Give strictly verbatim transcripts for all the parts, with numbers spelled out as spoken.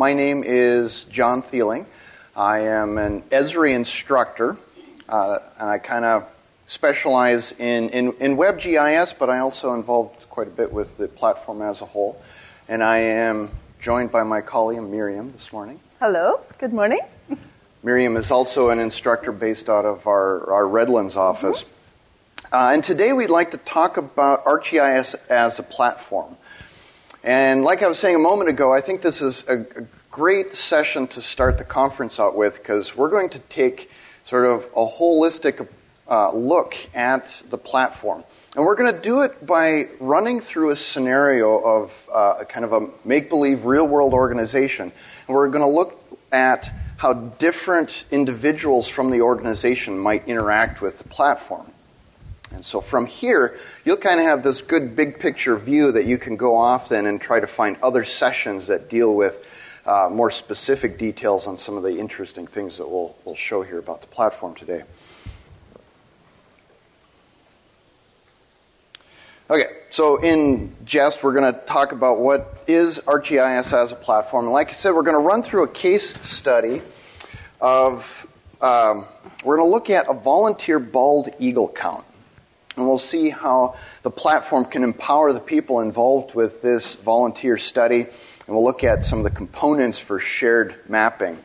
my name is John Thieling. I am an Esri instructor, uh, and I kind of specialize in, in, in WebGIS, but I also involved quite a bit with the platform as a whole. And I am joined by my colleague Miriam this morning. Hello, good morning. Miriam is also an instructor based out of our, our Redlands office. Mm-hmm. Uh, and today we'd like to talk about ArcGIS as a platform. And like I was saying a moment ago, I think this is a, a great session to start the conference out with, because we're going to take sort of a holistic uh, look at the platform. And we're going to do it by running through a scenario of uh, kind of a make-believe real-world organization. And we're going to look at how different individuals from the organization might interact with the platform. And so from here, you'll kind of have this good big picture view that you can go off then and try to find other sessions that deal with uh, more specific details on some of the interesting things that we'll, we'll show here about the platform today. Okay, so in jest, we're going to talk about what is ArcGIS as a platform. And like I said, we're going to run through a case study of, um, we're going to look at a volunteer bald eagle count. And we'll see how the platform can empower the people involved with this volunteer study. And we'll look at some of the components for shared mapping.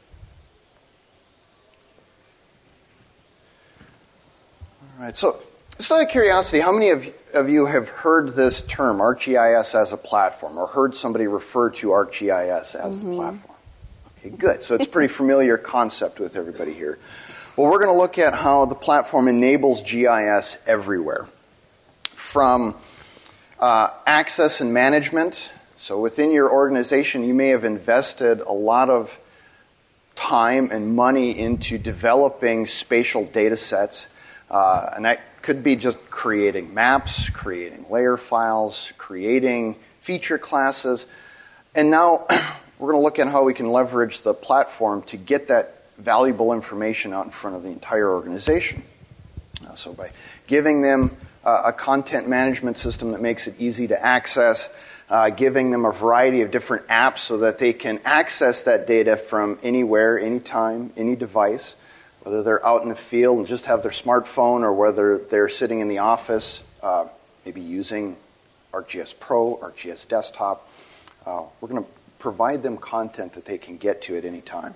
All right, so just out of curiosity, how many of, of you have heard this term, ArcGIS as a platform, or heard somebody refer to ArcGIS as mm-hmm. a platform? Okay, good. So it's a pretty familiar concept with everybody here. Well, we're going to look at how the platform enables G I S everywhere. From uh, access and management. So within your organization, you may have invested a lot of time and money into developing spatial data sets. Uh, and that could be just creating maps, creating layer files, creating feature classes. And now we're going to look at how we can leverage the platform to get that valuable information out in front of the entire organization. Uh, so by giving them uh, a content management system that makes it easy to access, uh, giving them a variety of different apps so that they can access that data from anywhere, anytime, any device, whether they're out in the field and just have their smartphone, or whether they're sitting in the office, uh, maybe using ArcGIS Pro, ArcGIS Desktop. Uh, we're going to provide them content that they can get to at any time.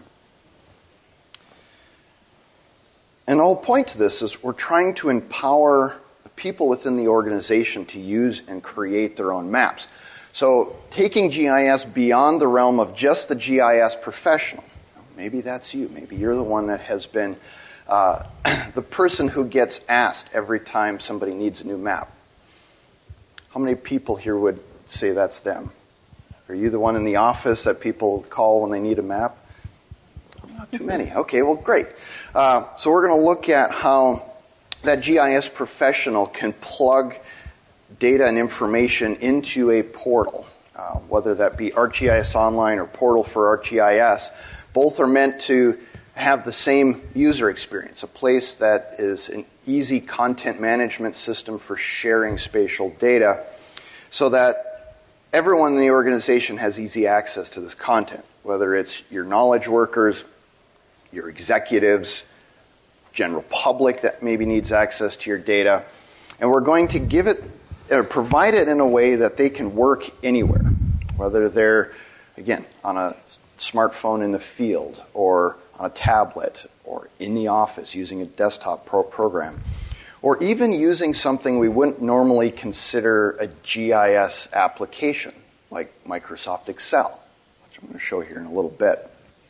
And the whole point to this is we're trying to empower the people within the organization to use and create their own maps. So taking G I S beyond the realm of just the G I S professional. Maybe that's you. Maybe you're the one that has been uh, the person who gets asked every time somebody needs a new map. How many people here would say that's them? Are you the one in the office that people call when they need a map? Not too many. Okay, well, great. Uh, so we're going to look at how that G I S professional can plug data and information into a portal, uh, whether that be ArcGIS Online or Portal for ArcGIS. Both are meant to have the same user experience, a place that is an easy content management system for sharing spatial data, so that everyone in the organization has easy access to this content, whether it's your knowledge workers, your executives, general public that maybe needs access to your data. And we're going to give it, or provide it in a way that they can work anywhere, whether they're, again, on a smartphone in the field, or on a tablet, or in the office using a desktop pro- program, or even using something we wouldn't normally consider a G I S application, like Microsoft Excel, which I'm going to show here in a little bit.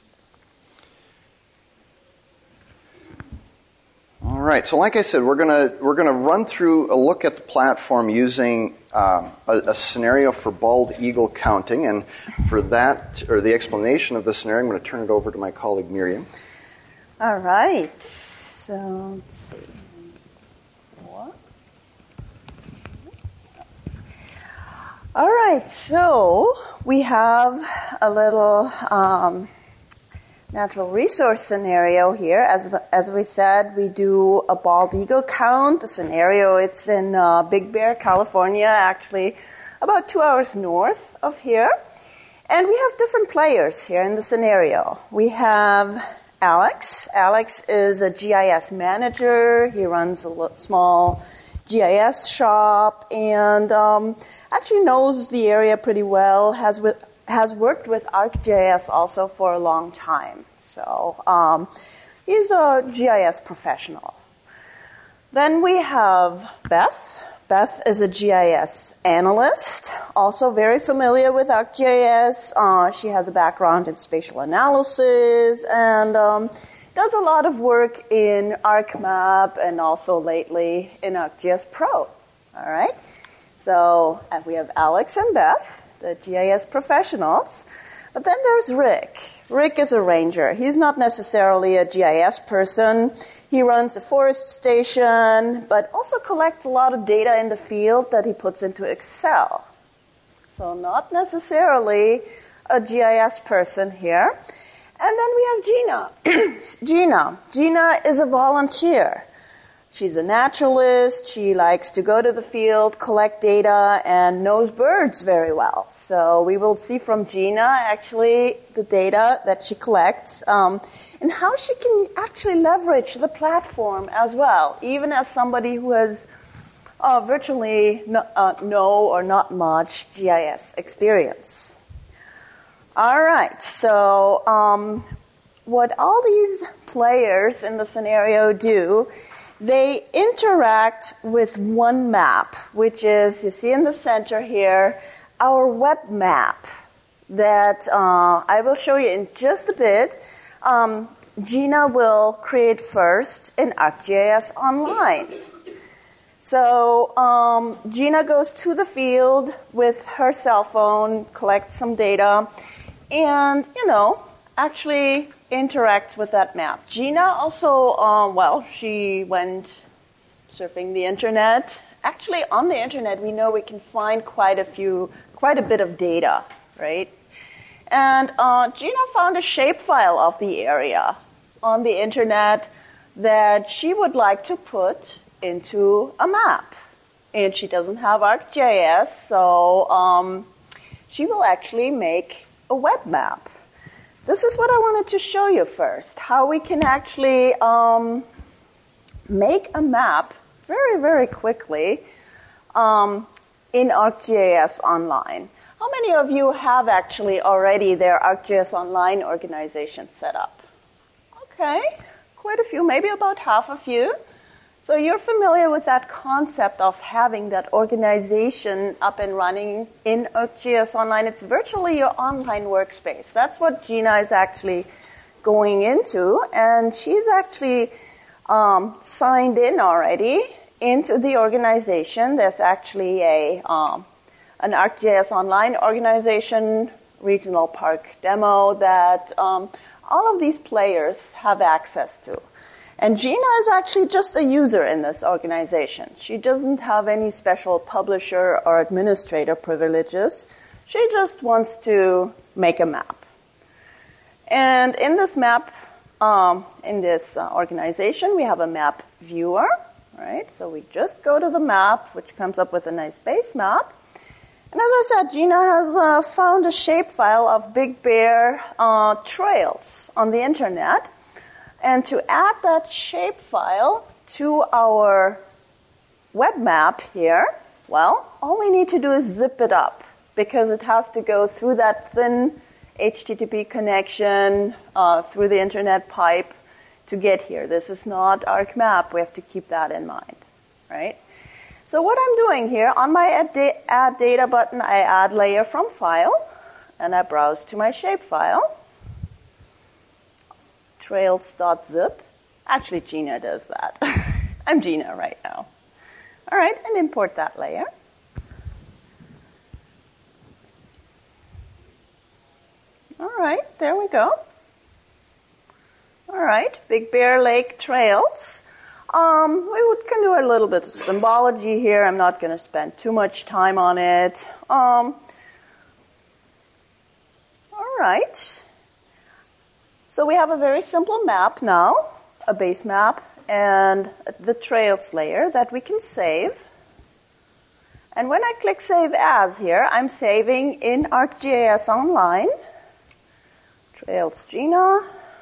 All right, so like I said, we're gonna we're gonna run through a look at the platform using um, a, a scenario for bald eagle counting, and for that, or the explanation of the scenario, I'm going to turn it over to my colleague Miriam. All right, so let's see. What? All right, so we have a little Um, natural resource scenario here. As as we said, we do a bald eagle count. The scenario, it's in uh, Big Bear, California, actually about two hours north of here. And we have different players here in the scenario. We have Alex. Alex is a G I S manager. He runs a small G I S shop and um, actually knows the area pretty well, has with, has worked with ArcGIS also for a long time. So um, he's a G I S professional. Then we have Beth. Beth is a G I S analyst, also very familiar with ArcGIS. Uh, she has a background in spatial analysis and um, does a lot of work in ArcMap and also lately in ArcGIS Pro. All right? So uh, we have Alex and Beth, the G I S professionals. But then there's Rick. Rick is a ranger. He's not necessarily a G I S person. He runs a forest station, but also collects a lot of data in the field that he puts into Excel. So not necessarily a G I S person here. And then we have Gina. Gina. Gina is a volunteer. She's a naturalist. She likes to go to the field, collect data, and knows birds very well. So we will see from Gina, actually, the data that she collects um, and how she can actually leverage the platform as well, even as somebody who has uh, virtually no, uh, no or not much G I S experience. All right, so um, what all these players in the scenario do, they interact with one map, which is, you see in the center here, our web map that uh, I will show you in just a bit. Um, Gina will create first in ArcGIS Online. So um, Gina goes to the field with her cell phone, collects some data, and, you know, actually interacts with that map. Gina also, um, well, she went surfing the internet. Actually, on the internet, we know we can find quite a few, quite a bit of data, right? And uh, Gina found a shapefile of the area on the internet that she would like to put into a map. And she doesn't have ArcGIS, so um, she will actually make a web map. This is what I wanted to show you first, how we can actually um, make a map very, very quickly um, in ArcGIS Online. How many of you have actually already their ArcGIS Online organization set up? Okay, quite a few, maybe about half of you. So you're familiar with that concept of having that organization up and running in ArcGIS Online. It's virtually your online workspace. That's what Gina is actually going into. And she's actually um, signed in already into the organization. There's actually a um, an ArcGIS Online organization, regional park demo that um, all of these players have access to. And Gina is actually just a user in this organization. She doesn't have any special publisher or administrator privileges. She just wants to make a map. And in this map, um, in this uh, organization, we have a map viewer, right? So we just go to the map, which comes up with a nice base map. And as I said, Gina has uh, found a shapefile of Big Bear uh, trails on the internet. And to add that shapefile to our web map here, well, all we need to do is zip it up because it has to go through that thin H T T P connection uh, through the internet pipe to get here. This is not ArcMap. We have to keep that in mind, right? So what I'm doing here, on my add, da- add data button, I add layer from file, and I browse to my shapefile. Trails.zip. Actually, Gina does that. I'm Gina right now. All right, and import that layer. All right, there we go. All right, Big Bear Lake Trails. Um, we would, can do a little bit of symbology here. I'm not going to spend too much time on it. Um, all right. So we have a very simple map now, a base map, and the trails layer that we can save. And when I click Save As here, I'm saving in ArcGIS Online, Trails Gina,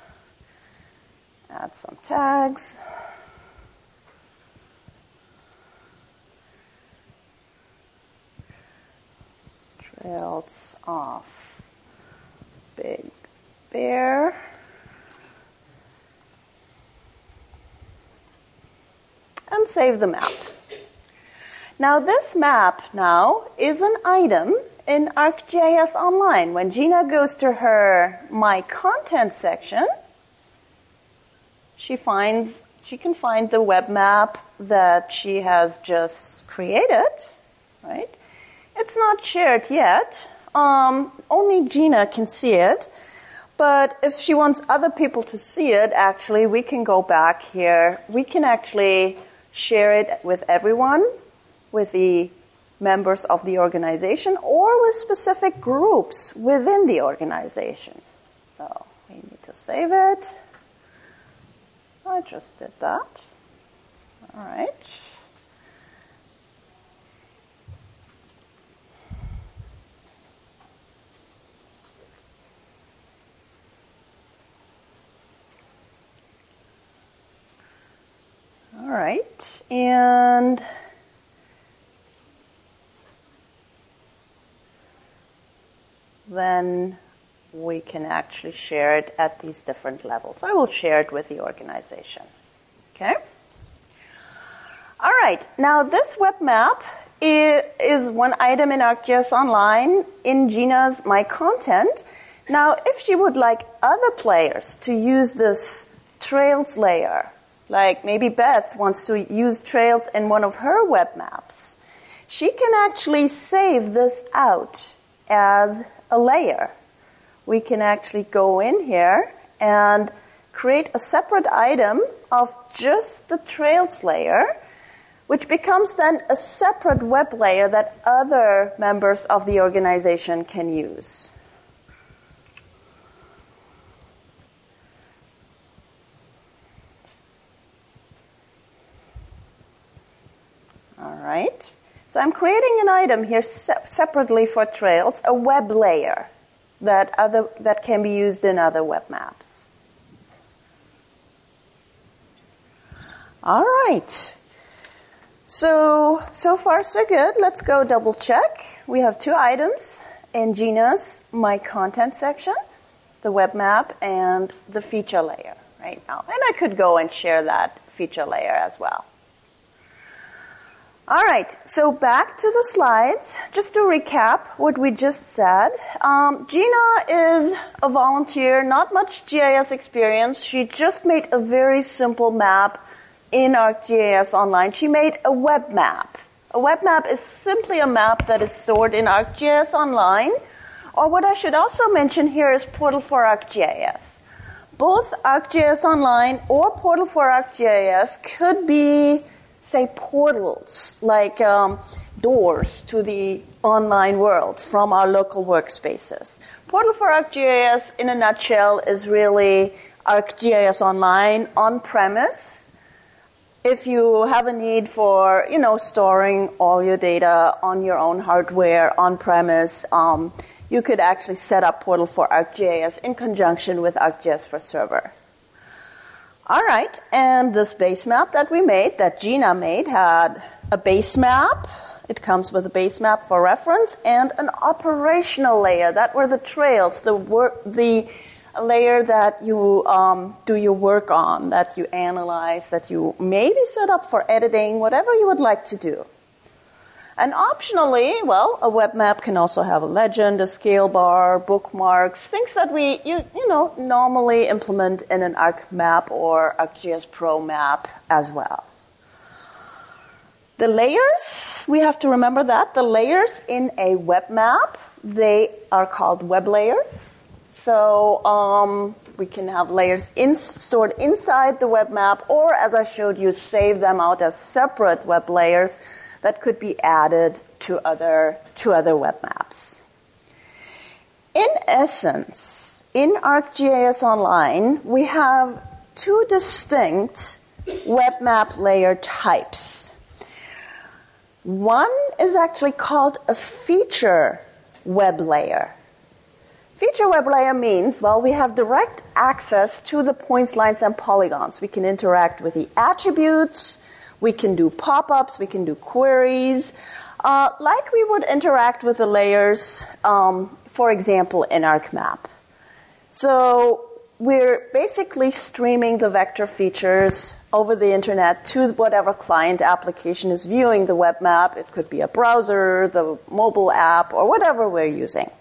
add some tags. Trails of Big Bear. And save the map. Now this map now is an item in ArcGIS Online. When Gina goes to her My Content section, she finds she can find the web map that she has just created, right? It's not shared yet. Um, only Gina can see it. But if she wants other people to see it, actually, we can go back here. We can actually share it with everyone, with the members of the organization, or with specific groups within the organization. So we need to save it. I just did that. All right. All right, and then we can actually share it at these different levels. I will share it with the organization. Okay? All right, now this web map is one item in ArcGIS Online in Gina's My Content. Now, if she would like other players to use this Trails layer, like maybe Beth wants to use Trails in one of her web maps, she can actually save this out as a layer. We can actually go in here and create a separate item of just the Trails layer, which becomes then a separate web layer that other members of the organization can use. All right. So I'm creating an item here se- separately for Trails, a web layer that other that can be used in other web maps. All right. So, so far so good. Let's go double check. We have two items in Gina's My Content section, the web map and the feature layer right now. And I could go and share that feature layer as well. All right, so back to the slides. Just to recap what we just said, um, Gina is a volunteer, not much G I S experience. She just made a very simple map in ArcGIS Online. She made a web map. A web map is simply a map that is stored in ArcGIS Online, or what I should also mention here is Portal for ArcGIS. Both ArcGIS Online or Portal for ArcGIS could be, say, portals, like um, doors to the online world from our local workspaces. Portal for ArcGIS, in a nutshell, is really ArcGIS Online on-premise. If you have a need for, you know, storing all your data on your own hardware on-premise, um, you could actually set up Portal for ArcGIS in conjunction with ArcGIS for Server. All right, and this base map that we made, that Gina made, had a base map. It comes with a base map for reference and an operational layer. That were the trails, the work, the layer that you um, do your work on, that you analyze, that you maybe set up for editing, whatever you would like to do. And optionally, well, a web map can also have a legend, a scale bar, bookmarks, things that we, you, you know, normally implement in an ArcMap or ArcGIS Pro map as well. The layers, we have to remember that. The layers in a web map, they are called web layers. So um, we can have layers in, stored inside the web map, or as I showed you, save them out as separate web layers that could be added to other, to other web maps. In essence, in ArcGIS Online, we have two distinct web map layer types. One is actually called a feature web layer. Feature web layer means, well, we have direct access to the points, lines, and polygons. We can interact with the attributes, we can do pop-ups, we can do queries, uh, like we would interact with the layers, um, for example, in ArcMap. So we're basically streaming the vector features over the internet to whatever client application is viewing the web map. It could be a browser, the mobile app, or whatever we're using.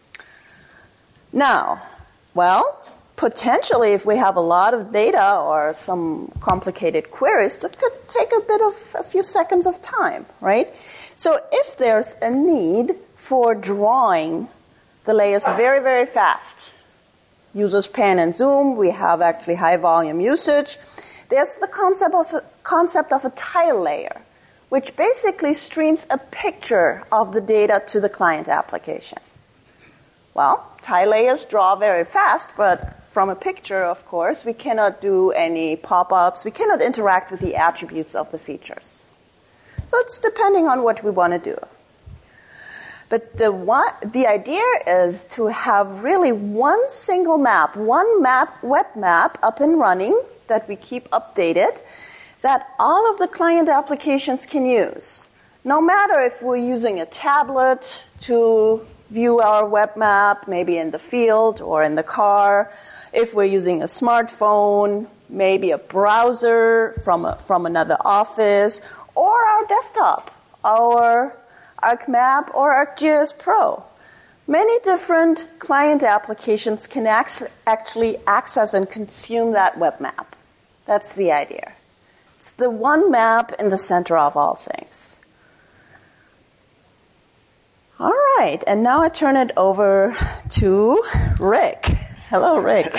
Now, well, potentially if we have a lot of data or some complicated queries, that could take a bit of a few seconds of time, right? So if there's a need for drawing the layers very, very fast, users pan and zoom, we have actually high volume usage. There's the concept of a, concept of a tile layer, which basically streams a picture of the data to the client application. Well, tile layers draw very fast, but from a picture, of course, we cannot do any pop-ups. We cannot interact with the attributes of the features. So it's depending on what we want to do. But the one, the idea is to have really one single map, one map, web map up and running that we keep updated, that all of the client applications can use. No matter if we're using a tablet to view our web map, maybe in the field or in the car, if we're using a smartphone, maybe a browser from a, from another office, or our desktop, our ArcMap or ArcGIS Pro. Many different client applications can ac- actually access and consume that web map. That's the idea. It's the one map in the center of all things. All right, and now I turn it over to Rick. Hello, Rick.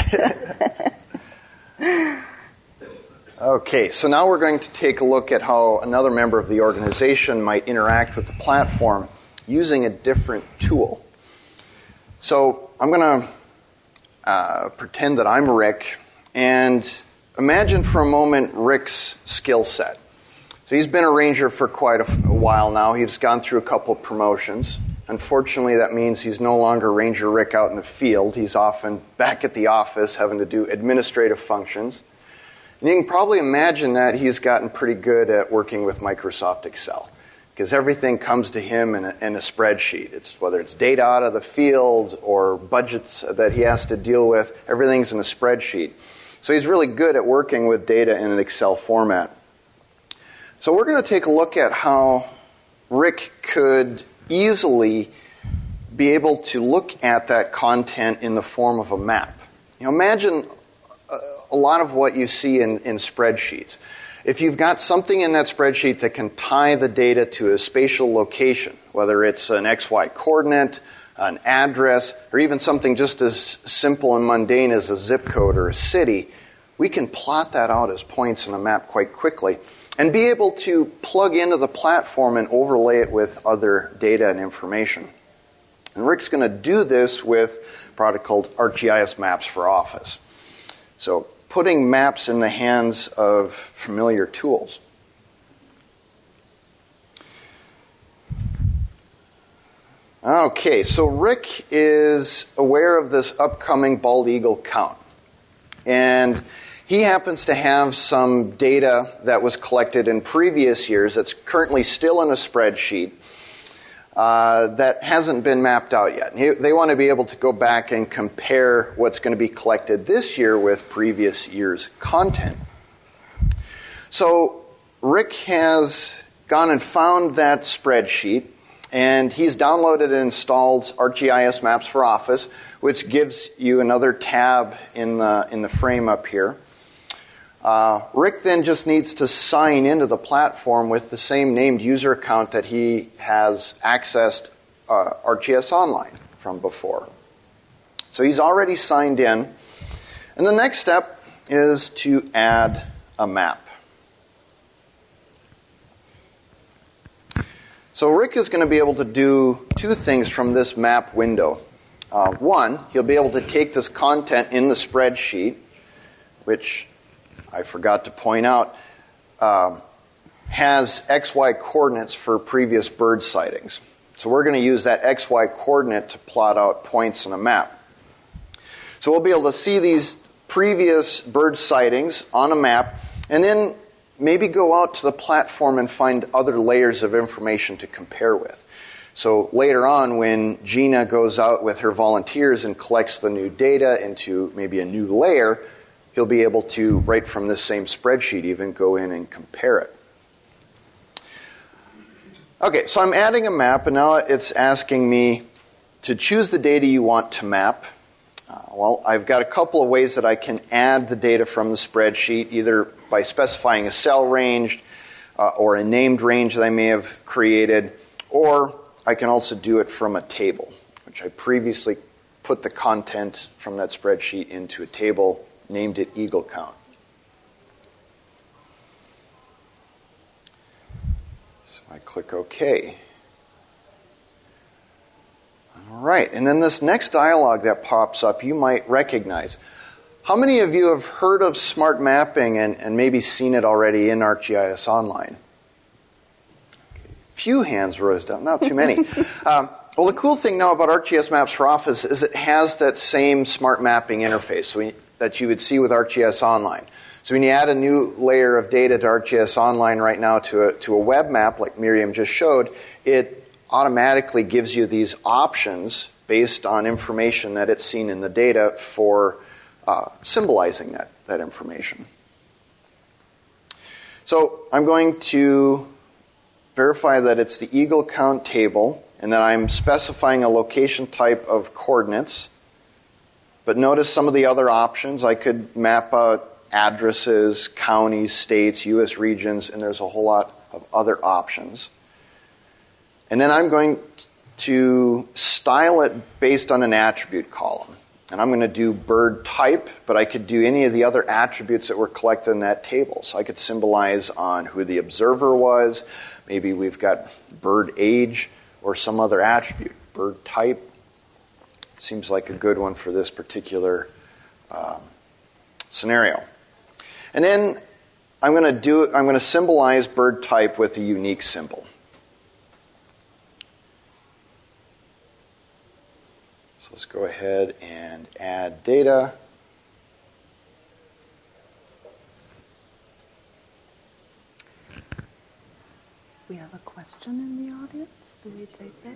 Okay, so now we're going to take a look at how another member of the organization might interact with the platform using a different tool. So I'm going to uh, pretend that I'm Rick, and imagine for a moment Rick's skill set. So he's been a ranger for quite a, a while now. He's gone through a couple of promotions. Unfortunately, that means he's no longer Ranger Rick out in the field. He's often back at the office having to do administrative functions. And you can probably imagine that he's gotten pretty good at working with Microsoft Excel, because everything comes to him in a, in a spreadsheet. It's whether it's data out of the field or budgets that he has to deal with, everything's in a spreadsheet. So he's really good at working with data in an Excel format. So we're going to take a look at how Rick could easily be able to look at that content in the form of a map. You know, imagine a, a lot of what you see in, in spreadsheets. If you've got something in that spreadsheet that can tie the data to a spatial location, whether it's an X Y coordinate, an address, or even something just as simple and mundane as a zip code or a city, we can plot that out as points in a map quite quickly and be able to plug into the platform and overlay it with other data and information. And Rick's going to do this with a product called ArcGIS Maps for Office. So putting maps in the hands of familiar tools. Okay, so Rick is aware of this upcoming bald eagle count. And he happens to have some data that was collected in previous years that's currently still in a spreadsheet uh, that hasn't been mapped out yet. He, they want to be able to go back and compare what's going to be collected this year with previous year's content. So Rick has gone and found that spreadsheet, and he's downloaded and installed ArcGIS Maps for Office, which gives you another tab in the in the frame up here. Uh, Rick then just needs to sign into the platform with the same named user account that he has accessed uh, ArcGIS Online from before. So he's already signed in. And the next step is to add a map. So Rick is going to be able to do two things from this map window. Uh, one, he'll be able to take this content in the spreadsheet, which I forgot to point out. Um, has X Y coordinates for previous bird sightings. So we're going to use that X Y coordinate to plot out points on a map. So we'll be able to see these previous bird sightings on a map, and then maybe go out to the platform and find other layers of information to compare with. So later on, when Gina goes out with her volunteers and collects the new data into maybe a new layer, he'll be able to, right from this same spreadsheet, even go in and compare it. Okay, so I'm adding a map, and now it's asking me to choose the data you want to map. Uh, well, I've got a couple of ways that I can add the data from the spreadsheet, either by specifying a cell range uh, or a named range that I may have created, or I can also do it from a table, which I previously put the content from that spreadsheet into a table, named it Eagle Count. So I click OK. All right, and then this next dialog that pops up, you might recognize. How many of you have heard of smart mapping and, and maybe seen it already in ArcGIS Online? Okay. Few hands rose down, not too many. um, well, the cool thing now about ArcGIS Maps for Office is it has that same smart mapping interface so we, that you would see with ArcGIS Online. So when you add a new layer of data to ArcGIS Online right now to a, to a web map, like Miriam just showed, it automatically gives you these options based on information that it's seen in the data for uh, symbolizing that, that information. So I'm going to verify that it's the Eagle Count table, and that I'm specifying a location type of coordinates. But notice some of the other options. I could map out addresses, counties, states, U S regions, and there's a whole lot of other options. And then I'm going to style it based on an attribute column. And I'm going to do bird type, but I could do any of the other attributes that were collected in that table. So I could symbolize on who the observer was. Maybe we've got bird age or some other attribute. Bird type seems like a good one for this particular um, scenario. And then I'm going to do I'm going to symbolize bird type with a unique symbol. Let's go ahead and add data. We have a question in the audience. Do we take that?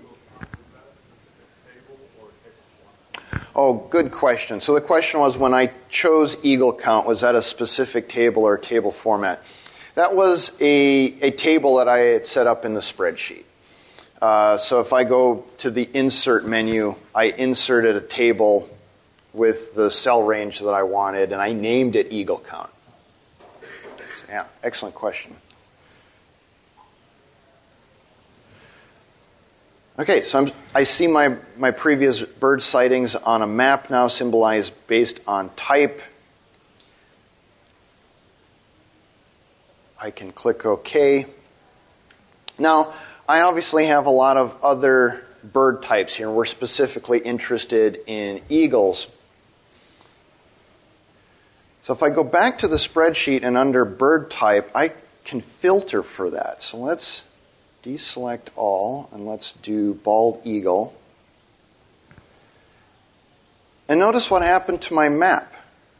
Oh, good question. So the question was, when I chose Eagle Count, was that a specific table or table format? That was a, a table that I had set up in the spreadsheet. Uh, so if I go to the Insert menu, I inserted a table with the cell range that I wanted, and I named it Eagle Count. So, yeah, excellent question. Okay, so I'm, I see my, my previous bird sightings on a map now symbolized based on type. I can click OK. Now, I obviously have a lot of other bird types here. We're specifically interested in eagles. So if I go back to the spreadsheet and under bird type, I can filter for that. So let's deselect all and let's do bald eagle. And notice what happened to my map.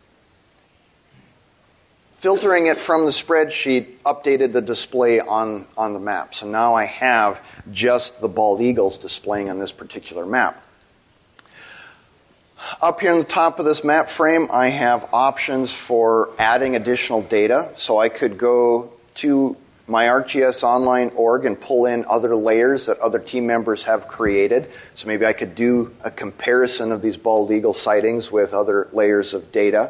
Filtering it from the spreadsheet updated the display on, on the map. So now I have just the bald eagles displaying on this particular map. Up here on the top of this map frame, I have options for adding additional data. So I could go to my ArcGIS Online org and pull in other layers that other team members have created. So maybe I could do a comparison of these bald eagle sightings with other layers of data.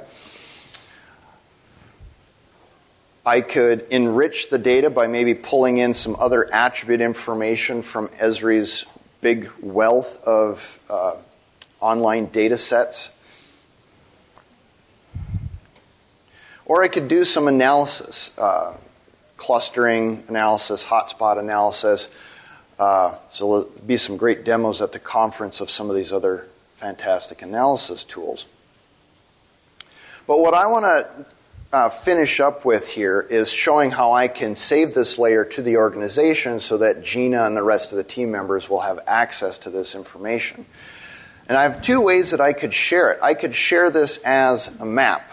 I could enrich the data by maybe pulling in some other attribute information from Esri's big wealth of uh, online data sets. Or I could do some analysis, uh, clustering analysis, hotspot analysis. Uh, so there'll be some great demos at the conference of some of these other fantastic analysis tools. But what I want to uh, finish up with here is showing how I can save this layer to the organization so that Gina and the rest of the team members will have access to this information. And I have two ways that I could share it. I could share this as a map.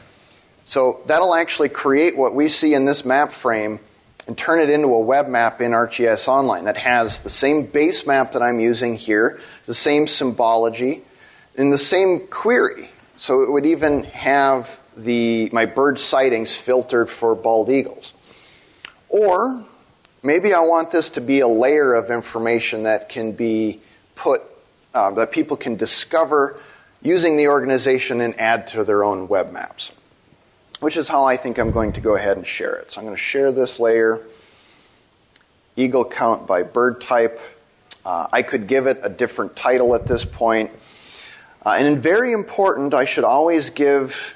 So that'll actually create what we see in this map frame and turn it into a web map in ArcGIS Online that has the same base map that I'm using here, the same symbology, and the same query. So it would even have the my bird sightings filtered for bald eagles. Or maybe I want this to be a layer of information that can be put, uh, that people can discover using the organization and add to their own web maps, which is how I think I'm going to go ahead and share it. So I'm going to share this layer, eagle count by bird type. Uh, I could give it a different title at this point. Uh, and very important, I should always give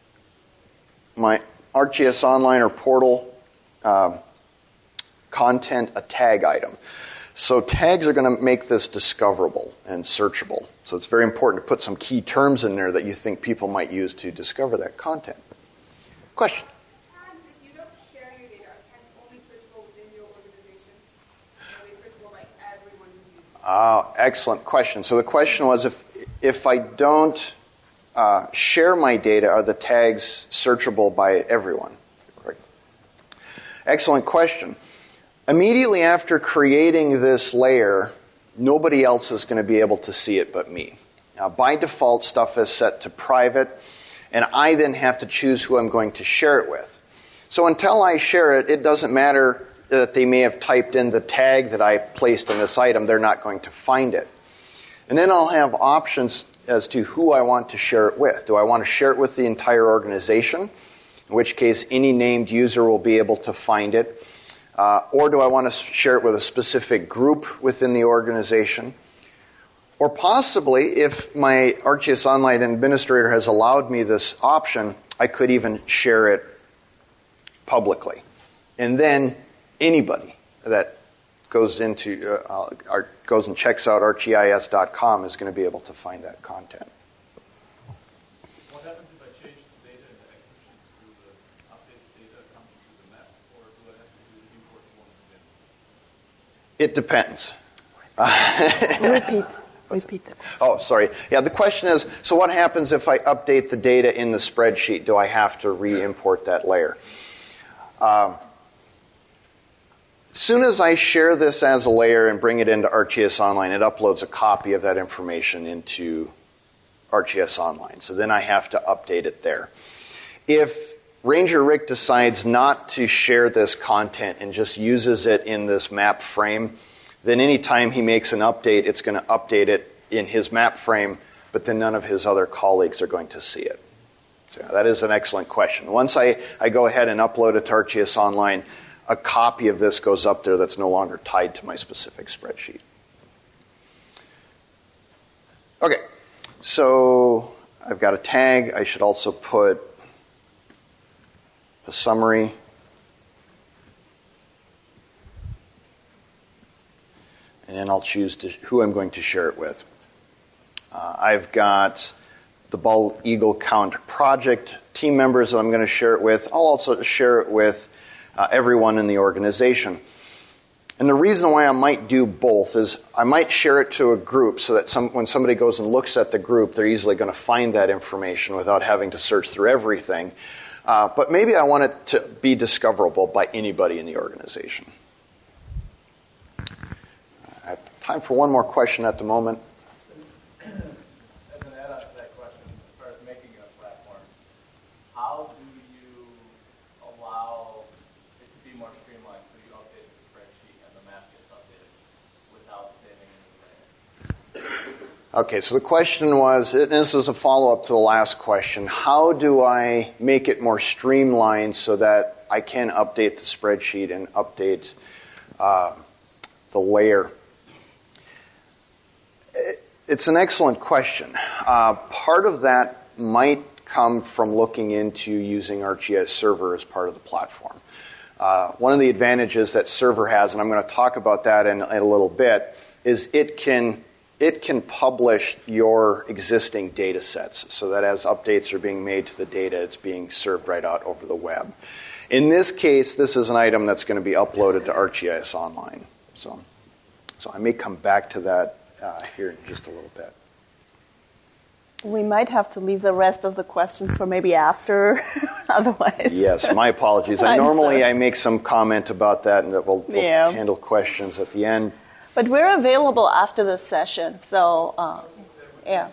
my ArcGIS Online or portal uh, content a tag item. So tags are going to make this discoverable and searchable. So it's very important to put some key terms in there that you think people might use to discover that content. Question? Tags, if you don't share your data, are tags only searchable within your organization? Are they searchable by everyone who uses it? Uh, excellent question. So the question was, if if I don't uh, share my data, are the tags searchable by everyone? Correct. Excellent question. Immediately after creating this layer, nobody else is going to be able to see it but me. Now, by default, stuff is set to private, and I then have to choose who I'm going to share it with. So until I share it, it doesn't matter that they may have typed in the tag that I placed in this item. They're not going to find it. And then I'll have options as to who I want to share it with. Do I want to share it with the entire organization, in which case any named user will be able to find it? Uh, or do I want to share it with a specific group within the organization? Or possibly, if my ArcGIS Online administrator has allowed me this option, I could even share it publicly. And then anybody that goes into uh, our, goes and checks out arcgis dot com is going to be able to find that content. What happens if I change the data in the Excel sheet to the updated data coming to the map, or do I have to do the import once again? It depends. Repeat. Repeat the question. Oh, sorry. Yeah, the question is, so what happens if I update the data in the spreadsheet? Do I have to re-import that layer? Um, As soon as I share this as a layer and bring it into ArcGIS Online, it uploads a copy of that information into ArcGIS Online. So then I have to update it there. If Ranger Rick decides not to share this content and just uses it in this map frame, then anytime he makes an update, it's going to update it in his map frame, but then none of his other colleagues are going to see it. So that is an excellent question. Once I, I go ahead and upload it to ArcGIS Online, a copy of this goes up there that's no longer tied to my specific spreadsheet. Okay, so I've got a tag. I should also put a summary. And then I'll choose to, who I'm going to share it with. Uh, I've got the Bald Eagle Count project team members that I'm going to share it with. I'll also share it with Uh, everyone in the organization. And the reason why I might do both is I might share it to a group so that some, when somebody goes and looks at the group, they're easily going to find that information without having to search through everything. Uh, but maybe I want it to be discoverable by anybody in the organization. I have time for one more question at the moment. As an add-on to that question, as far as making a platform, how do you allow it to be more streamlined so you update the spreadsheet and the map gets updated without saving any layer? Okay, so the question was, and this is a follow-up to the last question, how do I make it more streamlined so that I can update the spreadsheet and update uh, the layer? It's an excellent question. Uh, part of that might come from looking into using ArcGIS Server as part of the platform. Uh, one of the advantages that Server has, and I'm going to talk about that in, in a little bit, is it can it can publish your existing data sets so that as updates are being made to the data, it's being served right out over the web. In this case, this is an item that's going to be uploaded to ArcGIS Online. So, so I may come back to that uh, here in just a little bit. We might have to leave the rest of the questions for maybe after, otherwise. Yes, my apologies. I normally sorry. I make some comment about that, and that we'll, we'll yeah. handle questions at the end. But we're available after the session, so uh, yeah.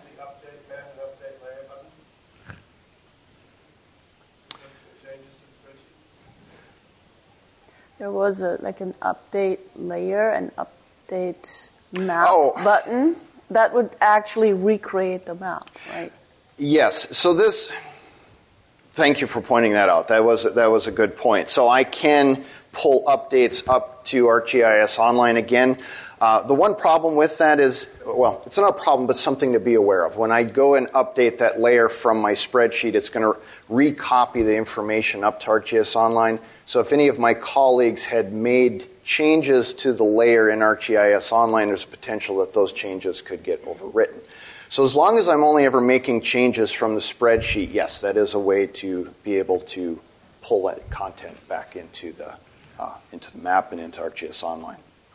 There was a, like an update layer, an update map oh. button that would actually recreate the map, right? Yes. So this. Thank you for pointing that out. That was that was a good point. So I can pull updates up to ArcGIS Online again. Uh, the one problem with that is, well, it's not a problem, but something to be aware of. When I go and update that layer from my spreadsheet, it's going to recopy the information up to ArcGIS Online. So if any of my colleagues had made changes to the layer in ArcGIS Online, there's a potential that those changes could get overwritten. So as long as I'm only ever making changes from the spreadsheet, yes, that is a way to be able to pull that content back into the uh, into the map and into ArcGIS Online.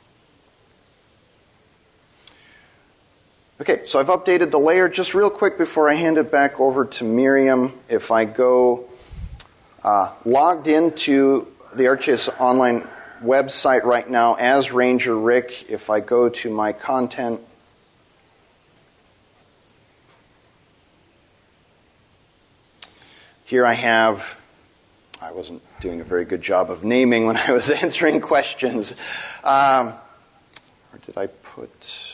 Okay, so I've updated the layer. Just real quick before I hand it back over to Miriam, if I go uh, logged into the ArcGIS Online website right now as Ranger Rick, if I go to my content, here I have, I wasn't doing a very good job of naming when I was answering questions. Um, where did I put...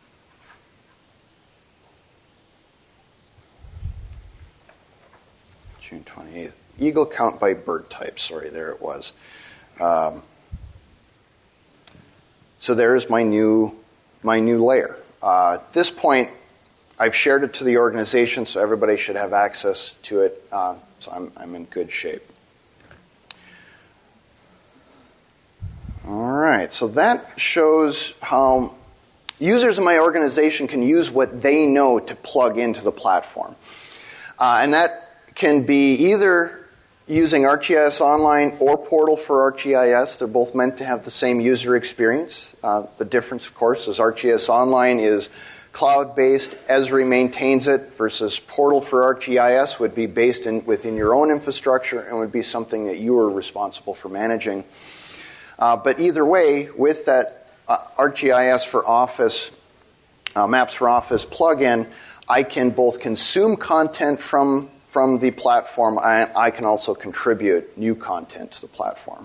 June twenty-eighth. Eagle count by bird type. Sorry, there it was. Um, so there's my new, my new layer. Uh, at this point, I've shared it to the organization, so everybody should have access to it. Uh, so I'm, I'm in good shape. All right, so that shows how users in my organization can use what they know to plug into the platform. Uh, and that can be either using ArcGIS Online or Portal for ArcGIS. They're both meant to have the same user experience. Uh, the difference, of course, is ArcGIS Online is cloud-based. Esri maintains it, versus Portal for ArcGIS would be based in, within your own infrastructure and would be something that you are responsible for managing. Uh, but either way, with that uh, ArcGIS for Office, uh, Maps for Office plugin, I can both consume content from From the platform, I, I can also contribute new content to the platform.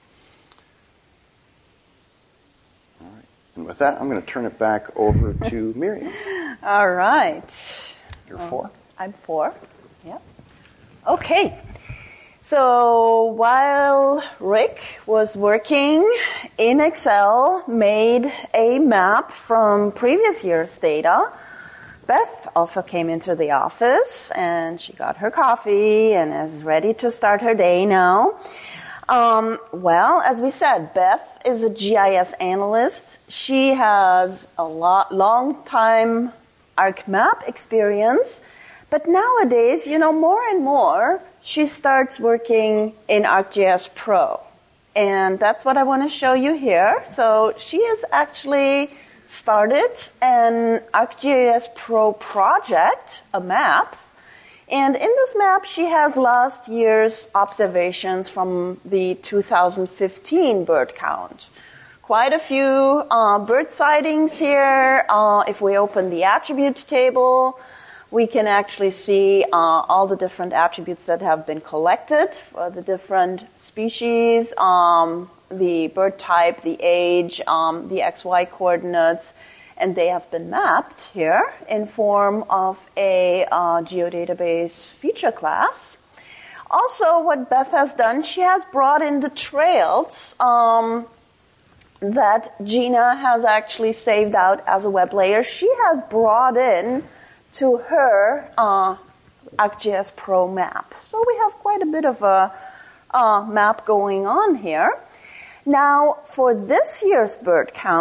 All right. And with that, I'm going to turn it back over to Miriam. All right. You're four. Um, I'm four. Yeah. Okay. So while Rick was working in Excel, made a map from previous year's data, Beth also came into the office, and she got her coffee and is ready to start her day now. Um, well, as we said, Beth is a G I S analyst. She has a lot, long time ArcMap experience, but nowadays, you know, more and more, she starts working in ArcGIS Pro. And that's what I want to show you here. So she is actually started an ArcGIS Pro project, a map, and in this map she has last year's observations from the two thousand fifteen bird count. Quite a few uh, bird sightings here. Uh, if we open the attributes table, we can actually see uh, all the different attributes that have been collected for the different species, um, the bird type, the age, um, the X Y coordinates, and they have been mapped here in form of a uh, geodatabase feature class. Also, what Beth has done, she has brought in the trails um, that Gina has actually saved out as a web layer. She has brought in to her uh, ArcGIS Pro map. So we have quite a bit of a uh, map going on here. Now, for this year's bird count,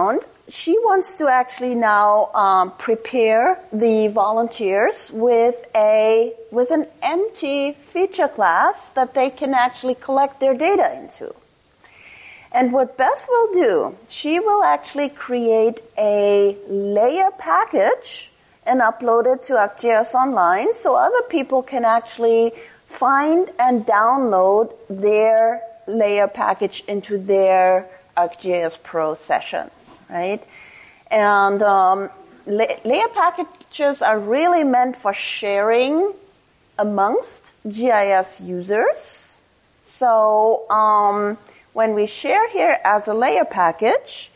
she wants to actually now um, prepare the volunteers with a with an empty feature class that they can actually collect their data into. And what Beth will do, she will actually create a layer package and upload it to ArcGIS Online so other people can actually find and download their layer package into their ArcGIS Pro sessions, right? And um, la- layer packages are really meant for sharing amongst G I S users. So um, when we share here as a layer package,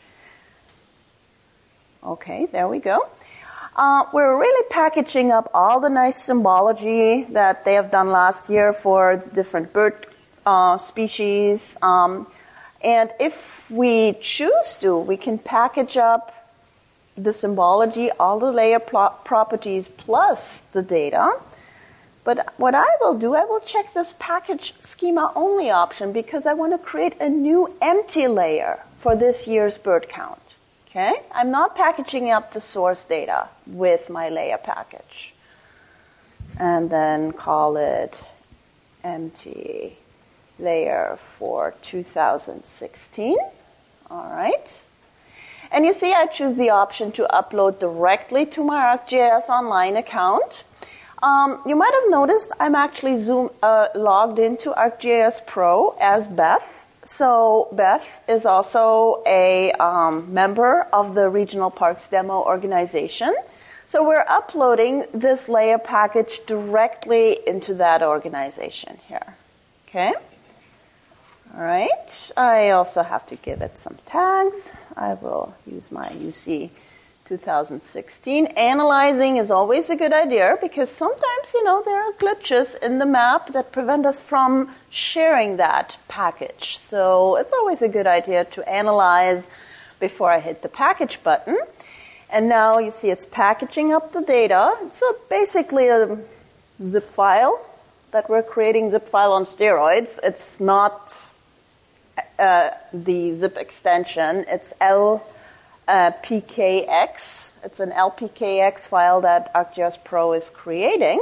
okay, there we go. Uh, we're really packaging up all the nice symbology that they have done last year for the different bird uh, species. Um, and if we choose to, we can package up the symbology, all the layer pl- properties plus the data. But what I will do, I will check this package schema only option because I want to create a new empty layer for this year's bird count. Okay? I'm not packaging up the source data with my layer package. And then call it empty layer for two thousand sixteen. All right. And you see I choose the option to upload directly to my ArcGIS Online account. Um, you might have noticed I'm actually Zoom, uh, logged into ArcGIS Pro as Beth. So Beth is also a um, member of the Regional Parks Demo organization. So we're uploading this layer package directly into that organization here. Okay? All right. I also have to give it some tags. I will use my U C two thousand sixteen. Analyzing is always a good idea because sometimes, you know, there are glitches in the map that prevent us from sharing that package. So it's always a good idea to analyze before I hit the package button. And now you see it's packaging up the data. It's a, basically a zip file that we're creating, zip file on steroids. It's not uh, the zip extension. It's L. Uh, P K X. It's an L P K X file that ArcGIS Pro is creating.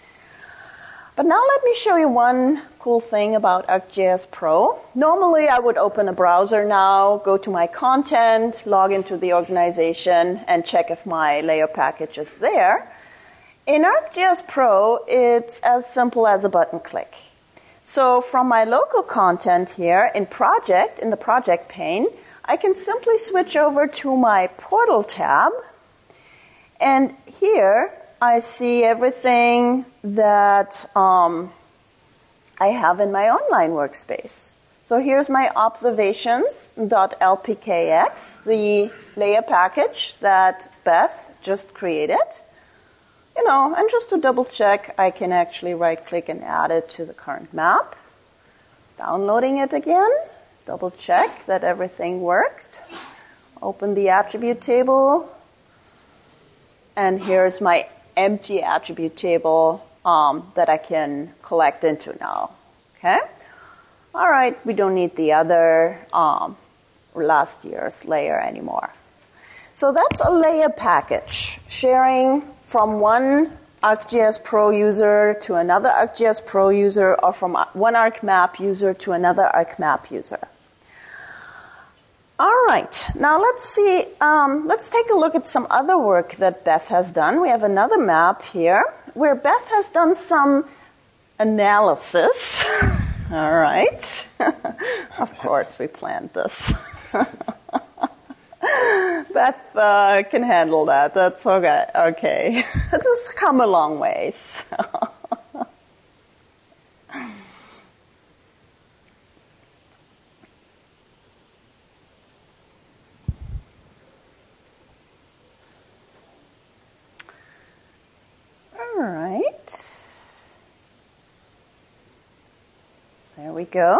But now let me show you one cool thing about ArcGIS Pro. Normally I would open a browser now, go to my content, log into the organization, and check if my layer package is there. In ArcGIS Pro, it's as simple as a button click. So from my local content here in project, in the project pane, I can simply switch over to my portal tab, and here I see everything that um, I have in my online workspace. So here's my observations.lpkx, the layer package that Beth just created. You know, and just to double check, I can actually right-click and add it to the current map. It's downloading it again. Double check that everything worked. Open the attribute table. And here's my empty attribute table um, that I can collect into now. Okay? All right, we don't need the other um, last year's layer anymore. So that's a layer package, sharing from one ArcGIS Pro user to another ArcGIS Pro user, or from one ArcMap user to another ArcMap user. All right, now let's see, um, let's take a look at some other work that Beth has done. We have another map here where Beth has done some analysis. All right. Of course, we planned this. Beth uh, can handle that. That's okay. Okay. This has come a long ways. All right. There we go.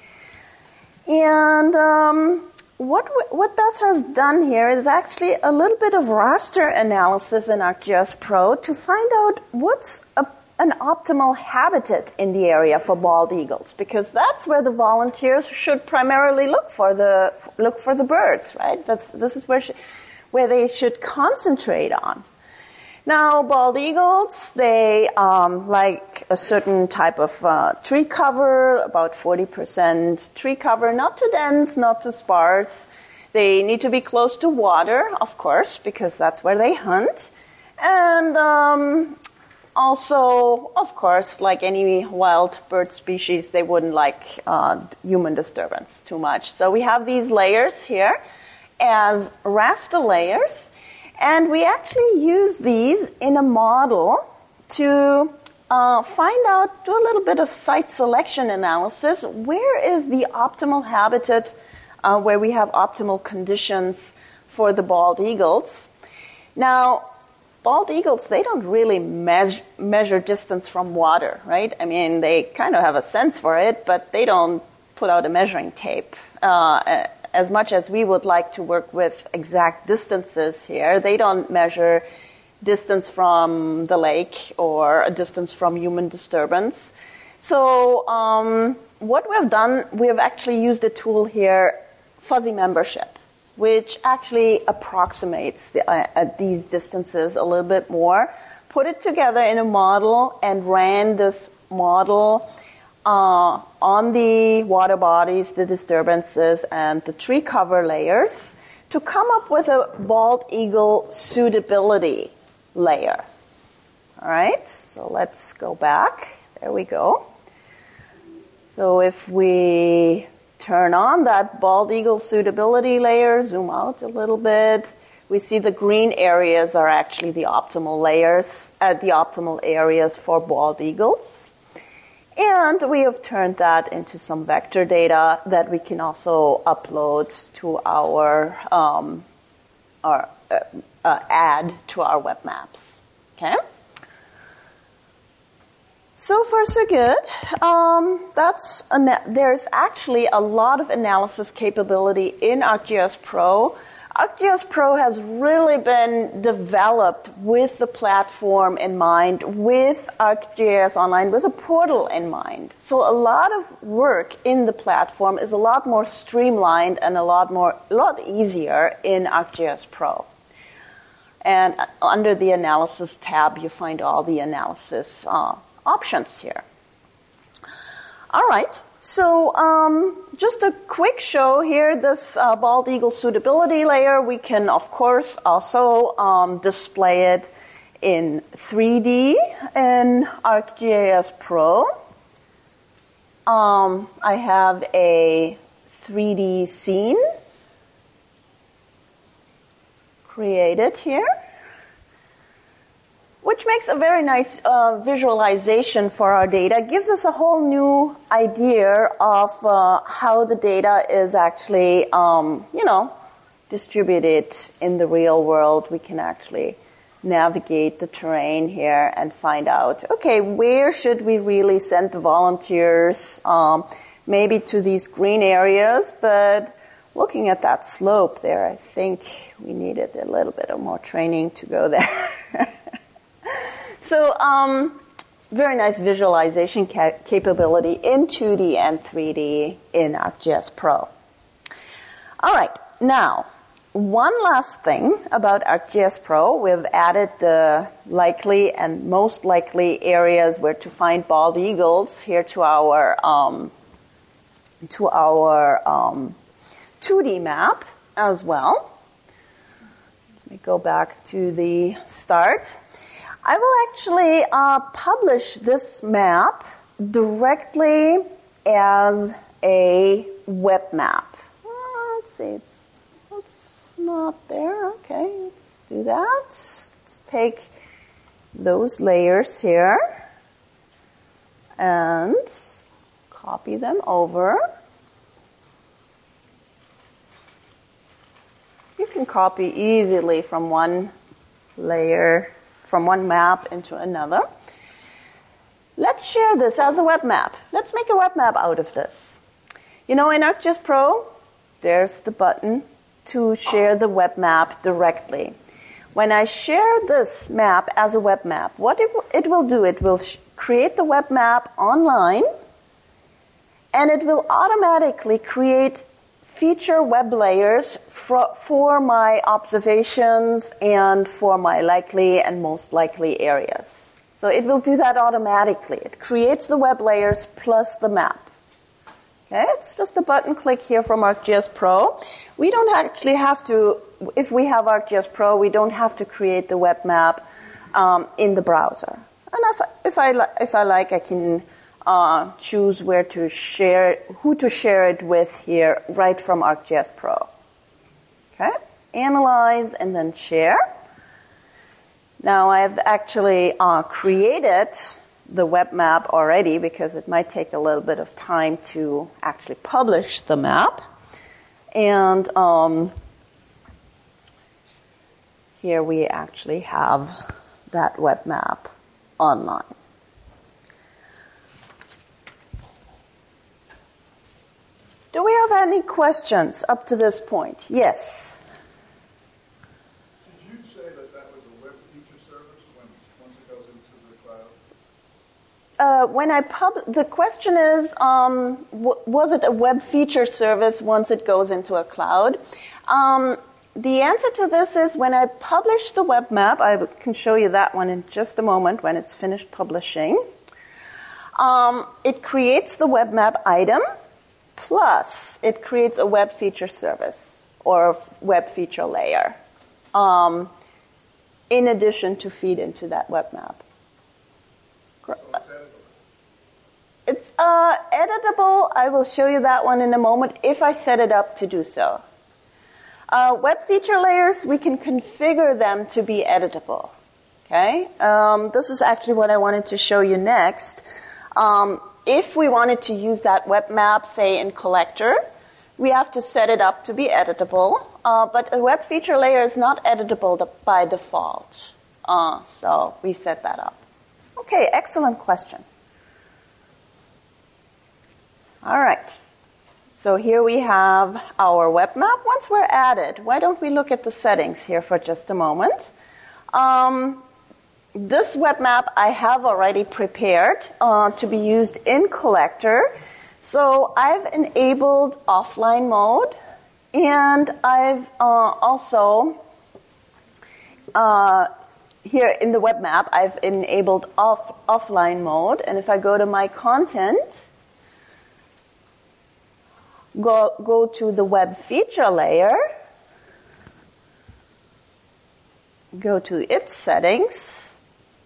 And um, what what Beth has done here is actually a little bit of raster analysis in ArcGIS Pro to find out what's a, an optimal habitat in the area for bald eagles, because that's where the volunteers should primarily look for the look for the birds, right? That's this is where she, where they should concentrate on. Now, bald eagles, they um, like a certain type of uh, tree cover, about forty percent tree cover, not too dense, not too sparse. They need to be close to water, of course, because that's where they hunt. And um, also, of course, like any wild bird species, they wouldn't like uh, human disturbance too much. So we have these layers here as raster layers. And we actually use these in a model to uh, find out, do a little bit of site selection analysis. Where is the optimal habitat uh, where we have optimal conditions for the bald eagles? Now, bald eagles, they don't really measure, measure distance from water, right? I mean, they kind of have a sense for it, but they don't put out a measuring tape. Uh, As much as we would like to work with exact distances here, they don't measure distance from the lake or a distance from human disturbance. So um, what we have done, we have actually used a tool here, fuzzy membership, which actually approximates the, uh, at these distances a little bit more, put it together in a model and ran this model Uh, on the water bodies, the disturbances, and the tree cover layers to come up with a bald eagle suitability layer. All right, so let's go back. There we go. So if we turn on that bald eagle suitability layer, zoom out a little bit, we see the green areas are actually the optimal layers, uh, the optimal areas for bald eagles. And we have turned that into some vector data that we can also upload to our, um, our uh, uh, add to our web maps. Okay? So far, so good. Um, that's ana- there's actually a lot of analysis capability in ArcGIS Pro. ArcGIS Pro has really been developed with the platform in mind, with ArcGIS Online, with a portal in mind. So a lot of work in the platform is a lot more streamlined and a lot more, a lot easier in ArcGIS Pro. And under the Analysis tab, you find all the analysis uh, options here. All right. So um, just a quick show here, this uh, bald eagle suitability layer, we can, of course, also um, display it in three D in ArcGIS Pro. Um, I have a three D scene created here, which makes a very nice uh, visualization for our data, gives us a whole new idea of uh, how the data is actually, um, you know, distributed in the real world. We can actually navigate the terrain here and find out, okay, where should we really send the volunteers? Um, maybe to these green areas, but looking at that slope there, I think we needed a little bit of more training to go there. So, um, very nice visualization ca- capability in two D and three D in ArcGIS Pro. All right, now, one last thing about ArcGIS Pro. We've added the likely and most likely areas where to find bald eagles here to our um, to our um, two D map as well. Let me go back to the start. I will actually uh, publish this map directly as a web map. Uh, let's see, it's, it's not there. Okay, let's do that. Let's take those layers here and copy them over. You can copy easily from one layer, from one map into another. Let's share this as a web map. Let's make a web map out of this. You know, in ArcGIS Pro, there's the button to share the web map directly. When I share this map as a web map, what it, w- it will do, it will sh- create the web map online, and it will automatically create feature web layers for, for my observations and for my likely and most likely areas. So it will do that automatically. It creates the web layers plus the map. Okay, it's just a button click here from ArcGIS Pro. We don't actually have to, if we have ArcGIS Pro, we don't have to create the web map um, in the browser. And if, if, I, if I like, I can uh, choose where to share, who to share it with here right from ArcGIS Pro. Okay, analyze and then share. Now I've actually uh, created the web map already because it might take a little bit of time to actually publish the map. And um, here we actually have that web map online. Do we have any questions up to this point? Yes. Did you say that that was a web feature service when once it goes into the cloud? Uh, when I pub- the question is, um, w- was it a web feature service once it goes into a cloud? Um, the answer to this is when I publish the web map, I can show you that one in just a moment when it's finished publishing. Um, it creates the web map item, plus it creates a web feature service or a web feature layer, um, in addition to feed into that web map. It's uh, editable. I will show you that one in a moment if I set it up to do so. Uh, web feature layers, we can configure them to be editable. Okay, um, this is actually what I wanted to show you next. Um, if we wanted to use that web map, say in Collector, we have to set it up to be editable. Uh, but a web feature layer is not editable by default. Uh, so we set that up. Okay, excellent question. All right. So here we have our web map. Once we're added, why don't we look at the settings here for just a moment? Um, this web map I have already prepared uh, to be used in Collector. So I've enabled offline mode, and I've uh, also, uh, here in the web map, I've enabled off offline mode. And if I go to my content, Go, go to the web feature layer, go to its settings.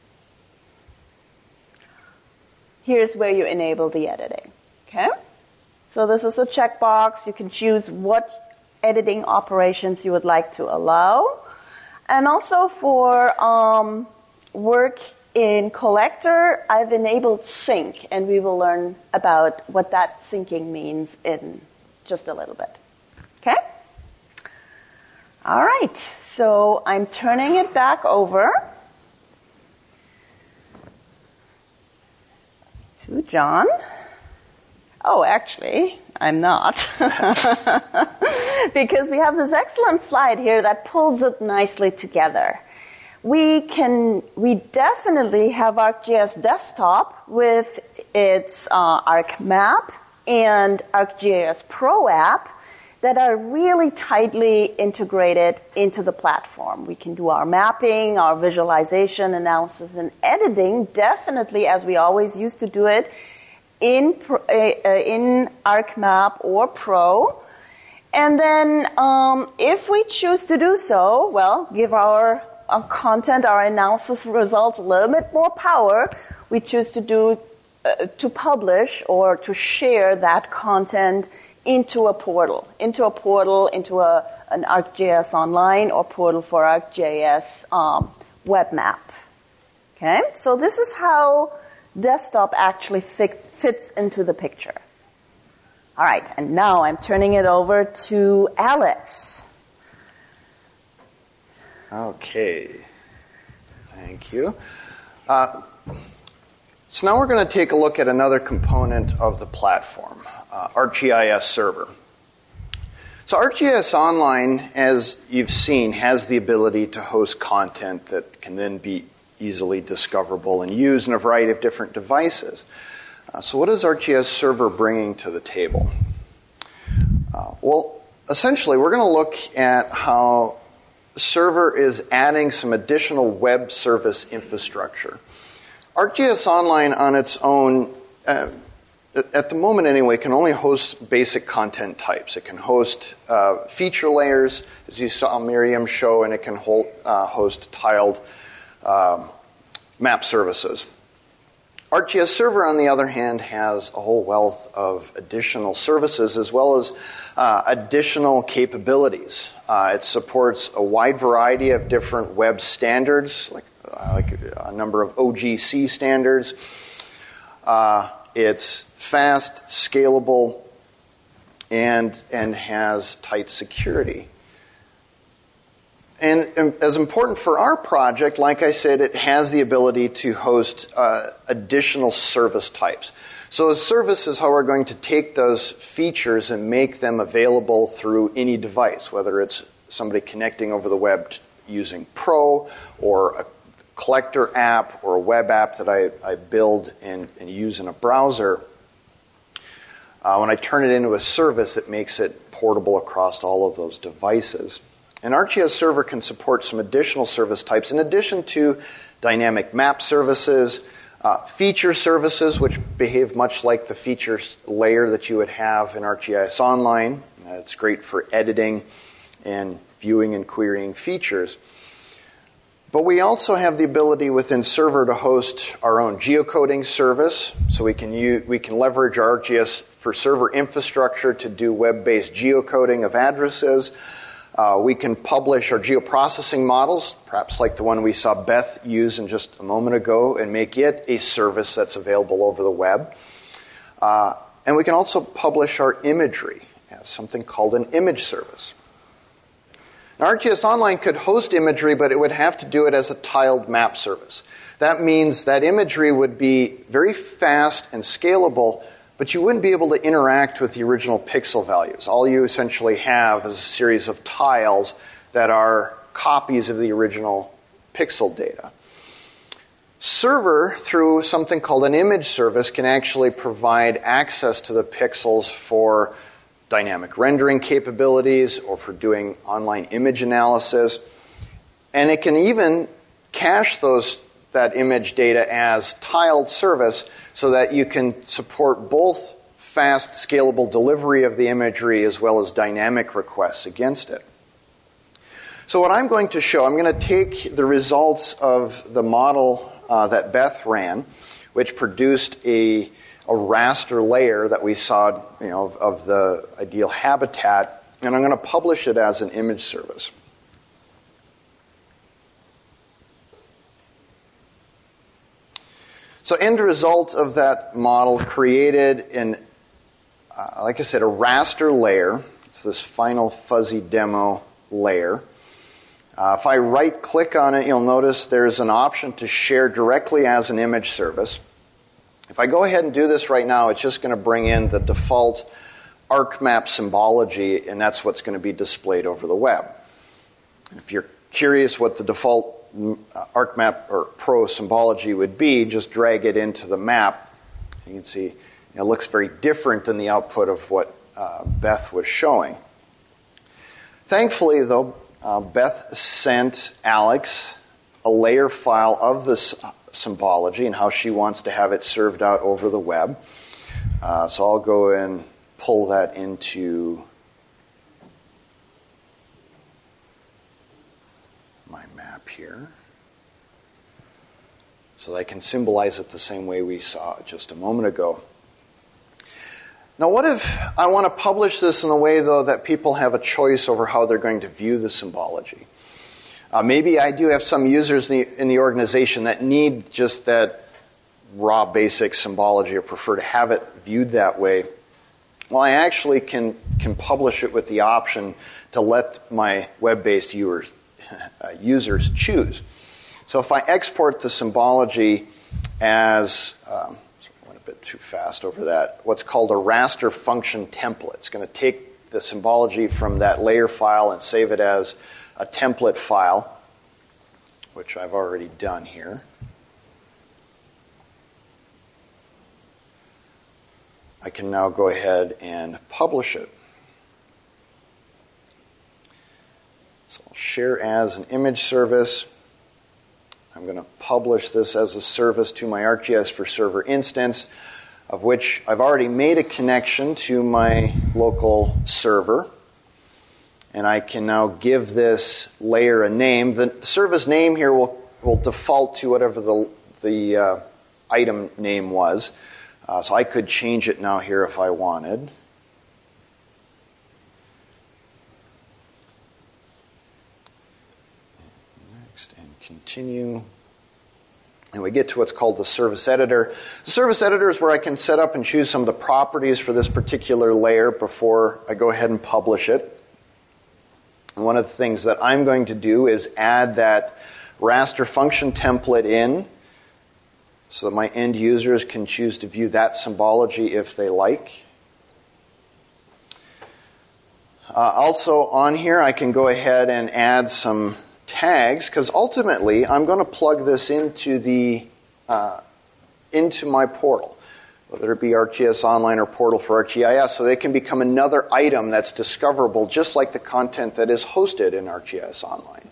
Here's where you enable the editing. Okay? So this is a checkbox. You can choose what editing operations you would like to allow. And also for um, work in Collector, I've enabled sync, and we will learn about what that syncing means in just a little bit. Okay? All right. So I'm turning it back over to John. Oh, actually, I'm not. Because we have this excellent slide here that pulls it nicely together. We can, we definitely have ArcGIS Desktop with its uh, ArcMap and ArcGIS Pro app that are really tightly integrated into the platform. We can do our mapping, our visualization, analysis, and editing, definitely as we always used to do it, in, uh, in ArcMap or Pro. And then um, if we choose to do so, well, give our, our content, our analysis results a little bit more power, we choose to do Uh, to publish or to share that content into a portal, into a portal, into a, an ArcGIS Online or portal for ArcGIS um, web map. Okay, so this is how desktop actually fit, fits into the picture. All right, and now I'm turning it over to Alex. Okay, thank you. Uh, So now we're going to take a look at another component of the platform, uh, ArcGIS Server. So ArcGIS Online, as you've seen, has the ability to host content that can then be easily discoverable and used in a variety of different devices. Uh, so what is ArcGIS Server bringing to the table? Uh, well, essentially, we're going to look at how Server is adding some additional web service infrastructure. ArcGIS Online on its own, uh, at the moment anyway, can only host basic content types. It can host uh, feature layers, as you saw Miriam show, and it can hold, uh, host tiled um, map services. ArcGIS Server, on the other hand, has a whole wealth of additional services as well as uh, additional capabilities. Uh, it supports a wide variety of different web standards, like, uh, like a number of O G C standards. Uh, it's fast, scalable, and, and has tight security. And, and as important for our project, like I said, it has the ability to host uh, additional service types. So a service is how we're going to take those features and make them available through any device, whether it's somebody connecting over the web using Pro, or a collector app, or a web app that I, I build and, and use in a browser. Uh, when I turn it into a service, it makes it portable across all of those devices. And ArcGIS Server can support some additional service types in addition to dynamic map services, uh, feature services, which behave much like the features layer that you would have in ArcGIS Online. Uh, it's great for editing and viewing and querying features. But we also have the ability within Server to host our own geocoding service, so we can use, we can leverage ArcGIS for Server infrastructure to do web-based geocoding of addresses. Uh, we can publish our geoprocessing models, perhaps like the one we saw Beth use in just a moment ago, and make it a service that's available over the web. Uh, and we can also publish our imagery as something called an image service. Now, ArcGIS Online could host imagery, but it would have to do it as a tiled map service. That means that imagery would be very fast and scalable, but you wouldn't be able to interact with the original pixel values. All you essentially have is a series of tiles that are copies of the original pixel data. Server, through something called an image service, can actually provide access to the pixels for dynamic rendering capabilities or for doing online image analysis. And it can even cache those that image data as tiled service so that you can support both fast, scalable delivery of the imagery as well as dynamic requests against it. So what I'm going to show, I'm going to take the results of the model uh, that Beth ran, which produced a, a raster layer that we saw, you know, of, of the ideal habitat, and I'm going to publish it as an image service. So end result of that model created in, uh, like I said, a raster layer. It's this final fuzzy demo layer. Uh, if I right-click on it, you'll notice there's an option to share directly as an image service. If I go ahead and do this right now, it's just going to bring in the default ArcMap symbology, and that's what's going to be displayed over the web. If you're curious what the default ArcMap or Pro symbology would be, just drag it into the map. You can see it looks very different than the output of what uh, Beth was showing. Thankfully, though, uh, Beth sent Alex a layer file of this symbology and how she wants to have it served out over the web. Uh, so I'll go and pull that into my map here so that I can symbolize it the same way we saw just a moment ago. Now, what if I want to publish this in a way, though, that people have a choice over how they're going to view the symbology? Uh, maybe I do have some users in the, in the organization that need just that raw basic symbology or prefer to have it viewed that way. Well, I actually can, can publish it with the option to let my web-based viewers, uh, users choose. So if I export the symbology as, um, I went a bit too fast over that, what's called a raster function template. It's going to take the symbology from that layer file and save it as a template file, which I've already done here. I can now go ahead and publish it. share as an image service. I'm going to publish this as a service to my ArcGIS for Server instance, of which I've already made a connection to my local server. And I can now give this layer a name. The service name here will, will default to whatever the, the uh, item name was. Uh, so I could change it now here if I wanted. Next and continue. And we get to what's called the service editor. The service editor is where I can set up and choose some of the properties for this particular layer before I go ahead and publish it. And one of the things that I'm going to do is add that raster function template in so that my end users can choose to view that symbology if they like. Uh, also on here, I can go ahead and add some tags, because ultimately I'm going to plug this into the uh, into my portal, whether it be ArcGIS Online or Portal for ArcGIS, so they can become another item that's discoverable, just like the content that is hosted in ArcGIS Online.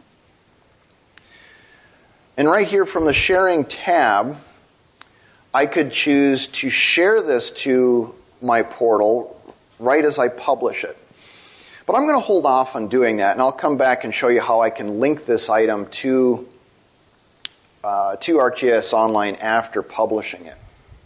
And right here from the Sharing tab, I could choose to share this to my portal right as I publish it. But I'm going to hold off on doing that, and I'll come back and show you how I can link this item to, uh, to ArcGIS Online after publishing it.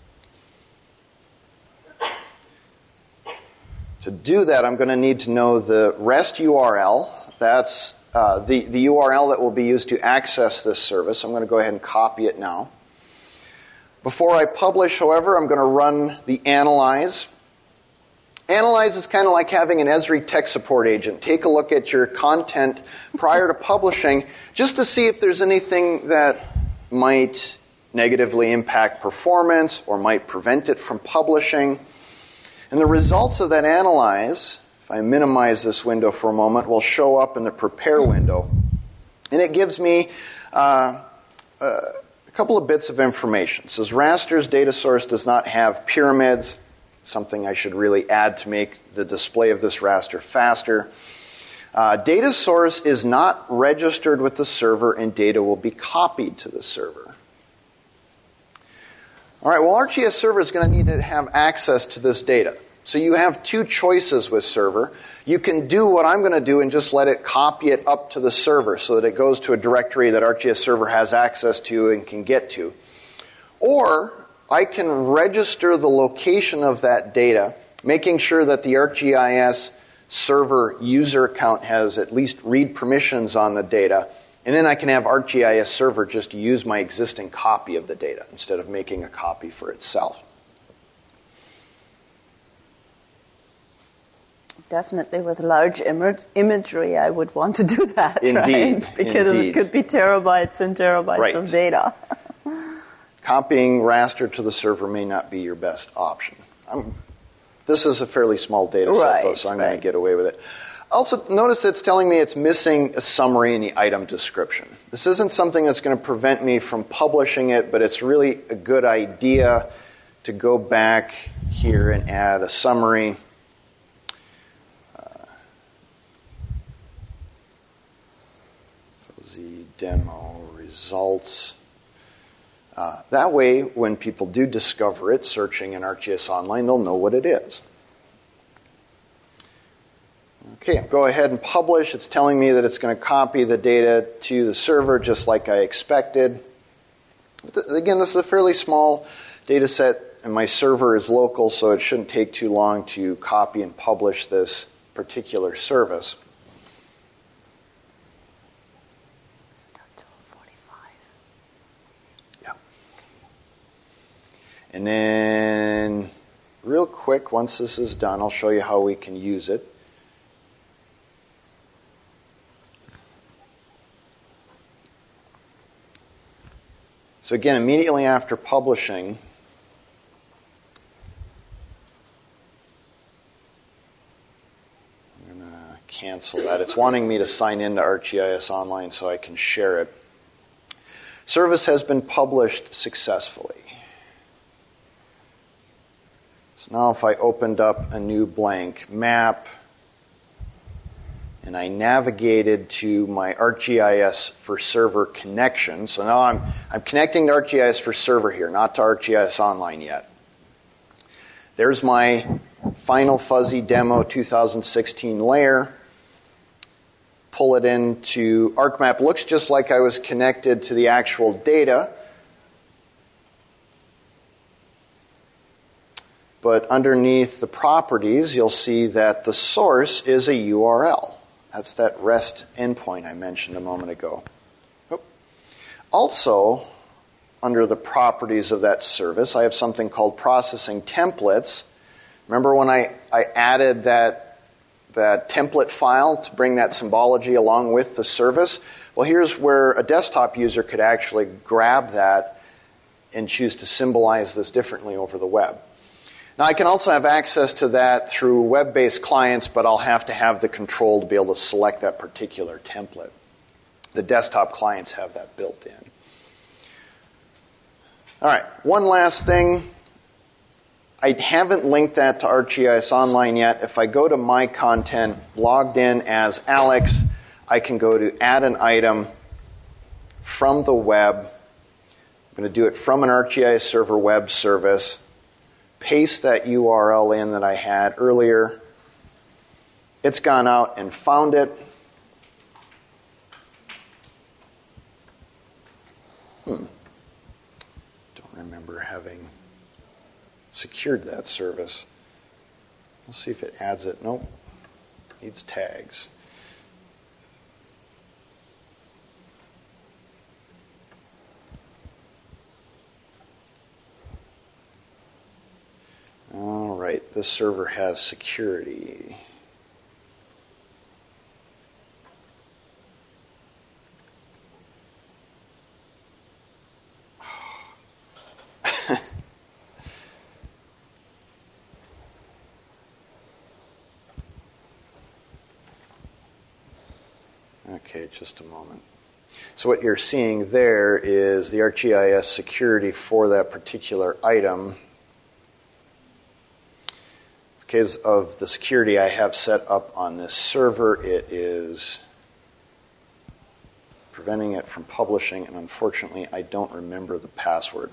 To do that, I'm going to need to know the REST U R L. That's uh, the, the U R L that will be used to access this service. I'm going to go ahead and copy it now. Before I publish, however, I'm going to run the Analyze. Analyze is kind of like having an Esri tech support agent. Take a look at your content prior to publishing just to see if there's anything that might negatively impact performance or might prevent it from publishing. And the results of that Analyze, if I minimize this window for a moment, will show up in the Prepare window. And it gives me uh, uh, a couple of bits of information. It says raster's data source does not have pyramids, something I should really add to make the display of this raster faster. Uh, data source is not registered with the server, and data will be copied to the server. All right, well, ArcGIS Server is going to need to have access to this data. So you have two choices with Server. You can do what I'm going to do and just let it copy it up to the server so that it goes to a directory that ArcGIS Server has access to and can get to. Or I can register the location of that data, making sure that the ArcGIS Server user account has at least read permissions on the data. And then I can have ArcGIS Server just use my existing copy of the data instead of making a copy for itself. Definitely with large Im- imagery, I would want to do that, Indeed, right? Because indeed. it could be terabytes and terabytes Right. of data. Copying raster to the server may not be your best option. I'm, this is a fairly small data set, Right, though, so I'm right. going to get away with it. Also, notice it's telling me it's missing a summary in the item description. This isn't something that's going to prevent me from publishing it, but it's really a good idea to go back here and add a summary. Uh, the demo results. Uh, that way, when people do discover it, searching in ArcGIS Online, they'll know what it is. Okay, go ahead and publish. It's telling me that it's going to copy the data to the server just like I expected. Again, this is a fairly small data set, and my server is local, so it shouldn't take too long to copy and publish this particular service. Yeah. And then, real quick, once this is done, I'll show you how we can use it. So again, immediately after publishing, I'm going to cancel that. It's wanting me to sign into ArcGIS Online so I can share it. Service has been published successfully. So now if I opened up a new blank map and I navigated to my ArcGIS for Server connection. So now I'm, I'm connecting to ArcGIS for Server here, not to ArcGIS Online yet. There's my final fuzzy demo two thousand sixteen layer. Pull it into ArcMap. Looks just like I was connected to the actual data. But underneath the properties, you'll see that the source is a U R L. That's that REST endpoint I mentioned a moment ago. Oh. Also, under the properties of that service, I have something called processing templates. Remember when I, I added that, that template file to bring that symbology along with the service? Well, here's where a desktop user could actually grab that and choose to symbolize this differently over the web. Now, I can also have access to that through web-based clients, but I'll have to have the control to be able to select that particular template. The desktop clients have that built in. All right, one last thing. I haven't linked that to ArcGIS Online yet. If I go to My Content, logged in as Alex, I can go to Add an Item from the web. I'm going to do it from an ArcGIS Server web service. Paste that U R L in that I had earlier. It's gone out and found it. Hmm. Don't remember having secured that service. We'll see if it adds it. Nope. Needs tags. All right, this server has security. Okay, just a moment. So what you're seeing there is the ArcGIS security for that particular item. Because of the security I have set up on this server, it is preventing it from publishing, and unfortunately, I don't remember the password.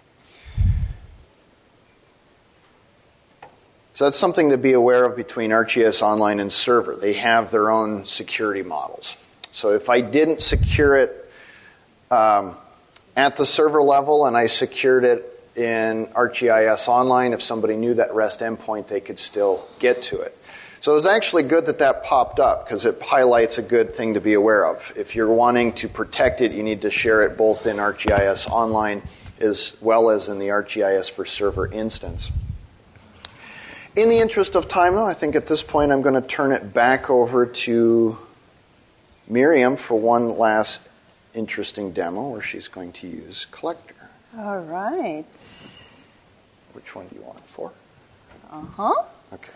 So that's something to be aware of between ArcGIS Online and Server. They have their own security models. So if I didn't secure it um, at the server level and I secured it in ArcGIS Online, if somebody knew that REST endpoint, they could still get to it. So it was actually good that that popped up because it highlights a good thing to be aware of. If you're wanting to protect it, you need to share it both in ArcGIS Online as well as in the ArcGIS for Server instance. In the interest of time, though, I think at this point I'm going to turn it back over to Miriam for one last interesting demo where she's going to use Collector. All right. Which one do you want it for? Uh-huh. Okay.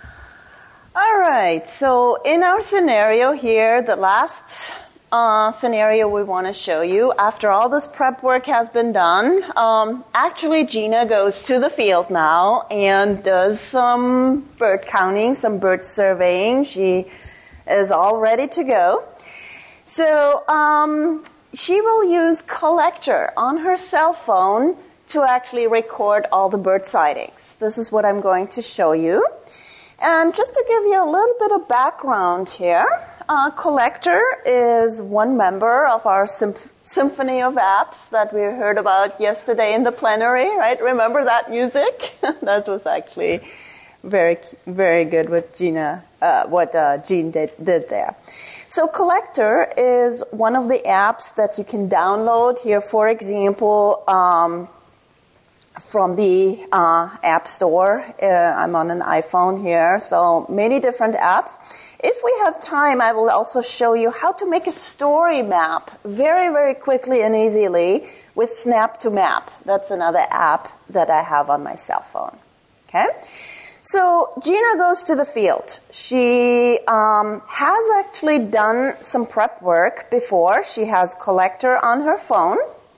All right. So in our scenario here, the last uh, scenario we want to show you, after all this prep work has been done, um, actually Gina goes to the field now and does some bird counting, some bird surveying. She is all ready to go. So um, she will use Collector on her cell phone to actually record all the bird sightings. This is what I'm going to show you. And just to give you a little bit of background here, uh, Collector is one member of our symph- symphony of apps that we heard about yesterday in the plenary, right? Remember that music? That was actually very, very good what Gina, uh, what uh, Jean did, did there. So Collector is one of the apps that you can download here, for example, um, from the uh, App Store. Uh, I'm on an iPhone here, so many different apps. If we have time, I will also show you how to make a story map very, very quickly and easily with Snap to Map. That's another app that I have on my cell phone. Okay? So Gina goes to the field. She um, has actually done some prep work before. She has Collector on her phone.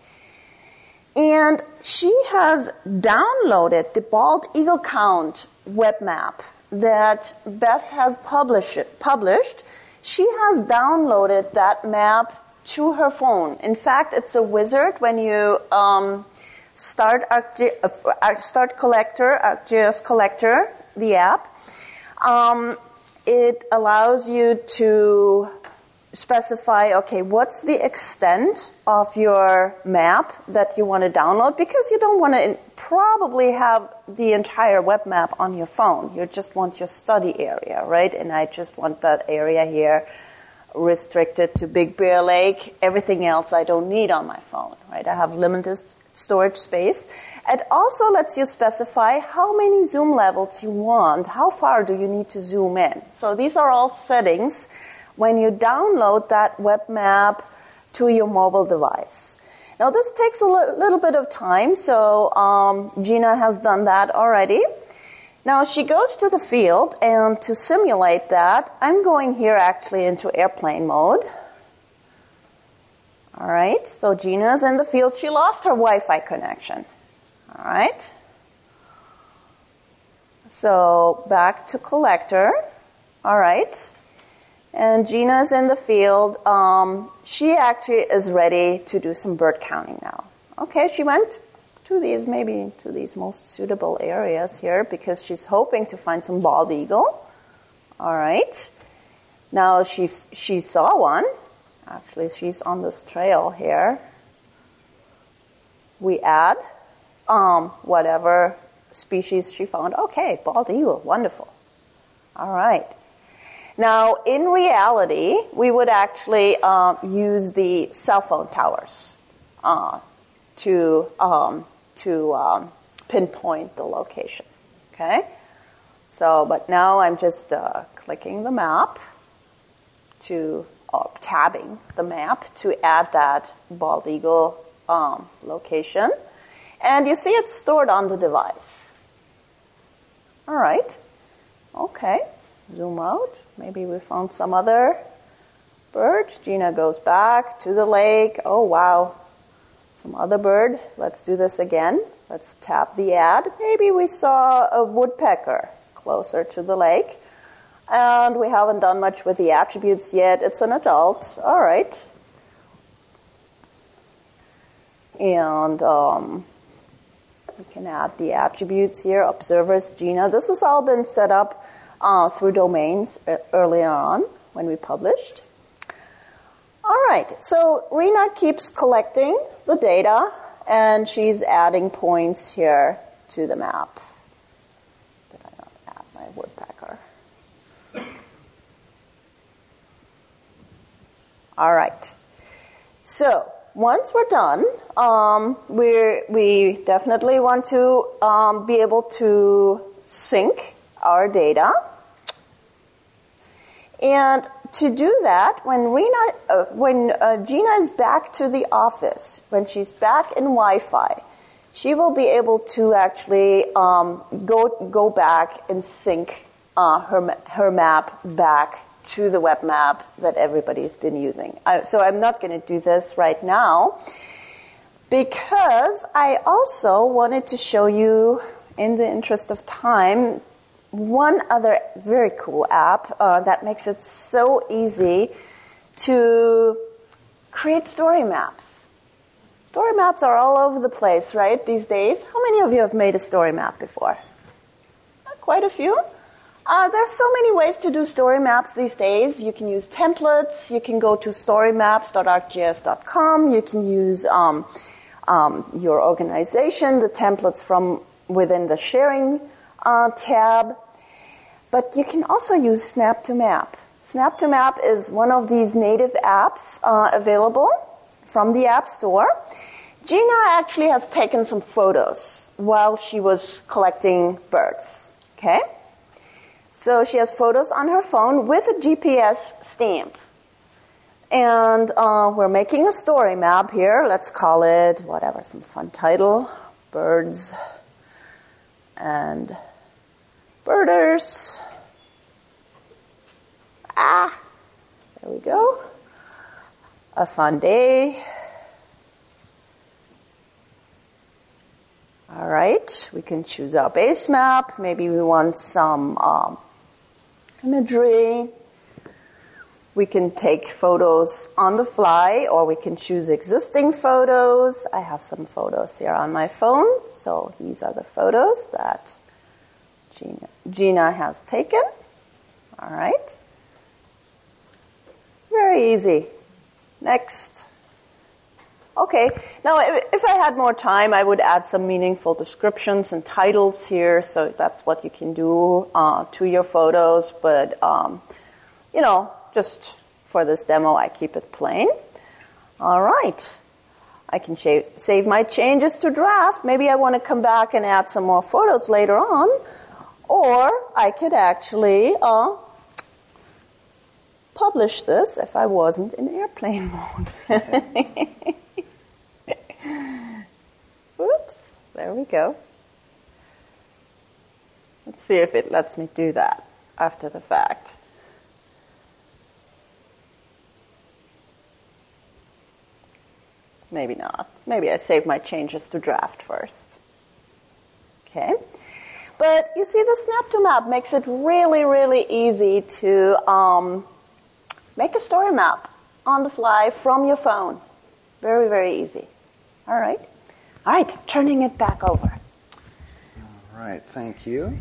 And she has downloaded the Bald Eagle Count web map that Beth has published. published. she has downloaded that map to her phone. In fact, it's a wizard when you um, start ArcG- uh, start Collector, ArcGIS Collector, the app. Um, it allows you to specify, okay, what's the extent of your map that you want to download, because you don't want to probably have the entire web map on your phone. You just want your study area, right? And I just want that area here restricted to Big Bear Lake. Everything else I don't need on my phone, right? I have limited storage space. It also lets you specify how many zoom levels you want, how far do you need to zoom in. So these are all settings when you download that web map to your mobile device. Now this takes a l- little bit of time, so um, Gina has done that already. Now she goes to the field, and to simulate that, I'm going here actually into airplane mode. All right, so Gina's in the field. She lost her Wi-Fi connection. All right. So back to Collector. All right. And Gina's in the field. Um, she actually is ready to do some bird counting now. Okay, she went to these, maybe to these most suitable areas here, because she's hoping to find some bald eagle. All right. Now she she saw one. Actually, she's on this trail here. We add um, whatever species she found. Okay, bald eagle, wonderful. All right. Now, in reality, we would actually um, use the cell phone towers uh, to um, to um, pinpoint the location. Okay. So, but now I'm just uh, clicking the map to or tabbing the map to add that bald eagle um, location, and you see it's stored on the device. All right. Okay. Zoom out. Maybe we found some other bird. Gina goes back to the lake. Oh, wow. Some other bird. Let's do this again. Let's tap the ad. Maybe we saw a woodpecker closer to the lake. And we haven't done much with the attributes yet. It's an adult. All right. And um, we can add the attributes here. Observers, Gina. This has all been set up Uh, through domains earlier on when we published. All right, so Rena keeps collecting the data, and she's adding points here to the map. Did I not add my woodpecker? All right, so once we're done, um, we're, we definitely want to um, be able to sync our data. And to do that, when Rena, uh, when uh, Gina is back to the office, when she's back in Wi-Fi, she will be able to actually um, go go back and sync uh, her her map back to the web map that everybody's been using. Uh, so I'm not going to do this right now, because I also wanted to show you, in the interest of time, one other very cool app uh, that makes it so easy to create story maps. Story maps are all over the place, right, these days. How many of you have made a story map before? Quite a few. Uh, there's so many ways to do story maps these days. You can use templates. You can go to story maps dot arcgis dot com. You can use um, um, your organization, the templates from within the sharing uh, tab. But you can also use Snap to Map. Snap to Map is one of these native apps uh, available from the App Store. Gina actually has taken some photos while she was collecting birds. Okay? So she has photos on her phone with a G P S stamp. And uh, we're making a story map here. Let's call it, whatever, some fun title. Birds and birders. Ah, there we go. A fun day. All right, we can choose our base map. Maybe we want some um, imagery. We can take photos on the fly, or we can choose existing photos. I have some photos here on my phone, so these are the photos that Gina, Gina has taken. All right. Very easy. Next. Okay, now if I had more time, I would add some meaningful descriptions and titles here, so that's what you can do uh, to your photos, but, um, you know, just for this demo, I keep it plain. All right, I can sh- save my changes to draft. Maybe I want to come back and add some more photos later on, or I could actually uh, publish this if I wasn't in airplane mode. Oops, there we go. Let's see if it lets me do that after the fact. Maybe not. Maybe I save my changes to draft first. Okay. But you see, the Snap-to-Map makes it really, really easy to um, make a story map on the fly from your phone. Very, very easy. All right. All right, turning it back over. All right, thank you.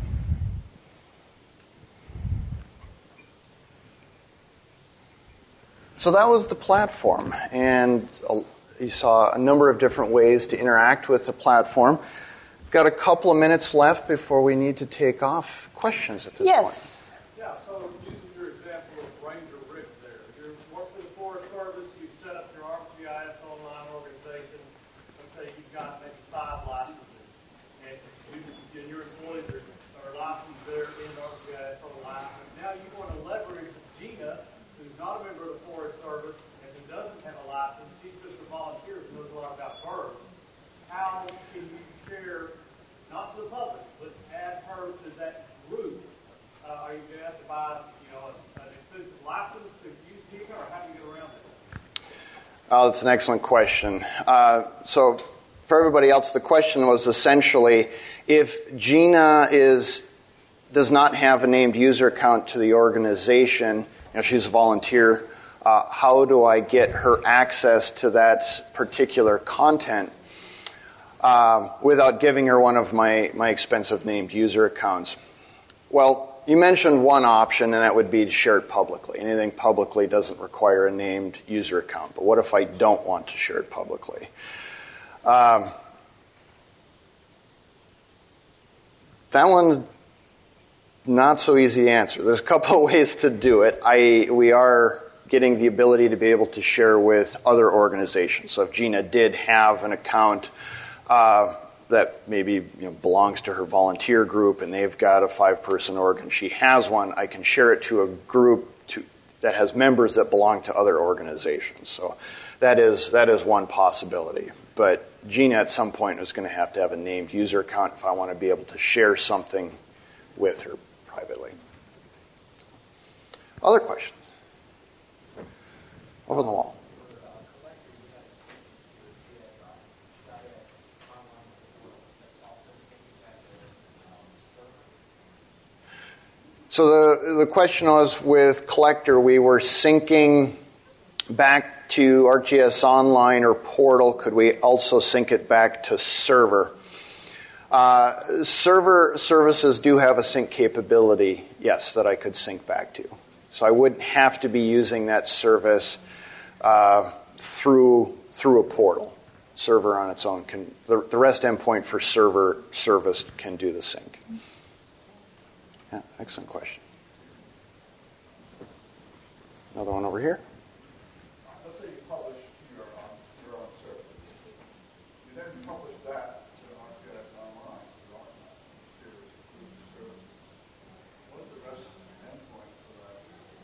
So that was the platform, and you saw a number of different ways to interact with the platform. We've got a couple of minutes left before we need to take off questions at this yes. point. Yes. Yeah, so using your example of Ranger Rick there, you're working for the Forest Service, you've set up your ArcGIS online organization. Let's say you've got maybe five licenses, and, you, and your employees are, are licensed there in ArcGIS online. Now you want to leverage Gina, who's not a member of the Forest Service and who doesn't have a license. She's just a volunteer who knows a lot about birds. How can you share, not to the public, but add her to that group? Uh, are you going to have to buy, you know, an expensive license to use Gina, or how do you get around it? Oh, that's an excellent question. Uh, so for everybody else, the question was essentially, if Gina is does not have a named user account to the organization, you know, she's a volunteer, uh, how do I get her access to that particular content um, without giving her one of my, my expensive named user accounts? Well, you mentioned one option, and that would be to share it publicly. Anything publicly doesn't require a named user account. But what if I don't want to share it publicly? Um, that one's not so easy to answer. There's a couple of ways to do it. I we are getting the ability to be able to share with other organizations. So if Gina did have an account uh, that maybe you know, belongs to her volunteer group, and they've got a five-person org, and she has one, I can share it to a group to, that has members that belong to other organizations. So that is that is one possibility. But Gina at some point is going to have to have a named user account if I want to be able to share something with her privately. Other questions? Over on the wall. So the, the question was, with Collector, we were syncing back to ArcGIS Online or Portal. Could we also sync it back to Server? Uh, server services do have a sync capability, yes, that I could sync back to. So I wouldn't have to be using that service uh, through through a portal. Server on its own can, the, the REST endpoint for server service can do the sync. Yeah, excellent question. Another one over here. Let's say you publish to your own, your own server. You then publish that to ArcGIS Online. What's the REST endpoint for that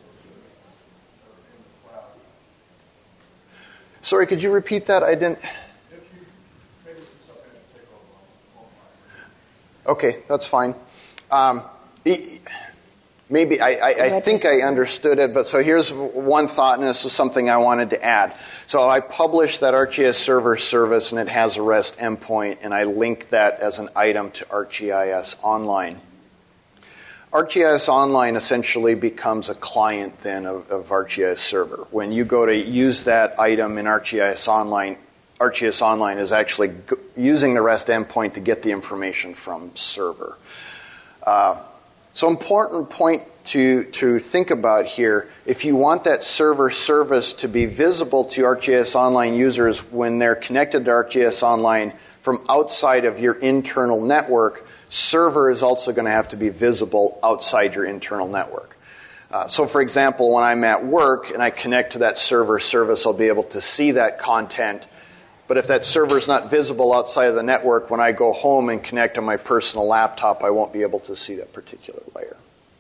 in the cloud? Sorry, could you repeat that? I didn't. If you, maybe this is something to take over online. Okay, that's fine. Um, maybe I, I, I think I understood it, but so here's one thought, and this is something I wanted to add. So I published that ArcGIS Server service, and it has a REST endpoint, and I link that as an item to ArcGIS Online. ArcGIS Online essentially becomes a client then of, of ArcGIS Server. When you go to use that item in ArcGIS Online, ArcGIS Online is actually g- using the REST endpoint to get the information from Server. Uh, so important point to, to think about here, if you want that Server service to be visible to ArcGIS Online users when they're connected to ArcGIS Online from outside of your internal network, Server is also going to have to be visible outside your internal network. Uh, so for example, when I'm at work and I connect to that Server service, I'll be able to see that content. But if that server is not visible outside of the network, when I go home and connect to my personal laptop, I won't be able to see that particular layer.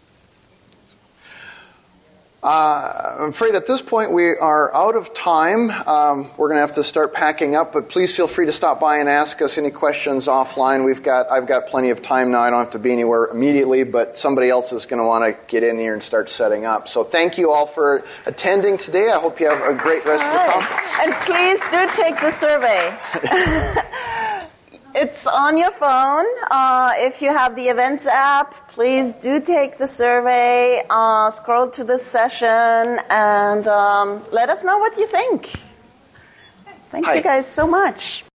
Uh, I'm afraid at this point we are out of time. Um, we're going to have to start packing up, but please feel free to stop by and ask us any questions offline. We've got, I've got plenty of time now. I don't have to be anywhere immediately, but somebody else is going to want to get in here and start setting up. So thank you all for attending today. I hope you have a great rest All of the right. conference. And please do take the survey. It's on your phone. Uh, if you have the Events app, please do take the survey, uh, scroll to the session, and um, let us know what you think. Thank Hi. you guys so much.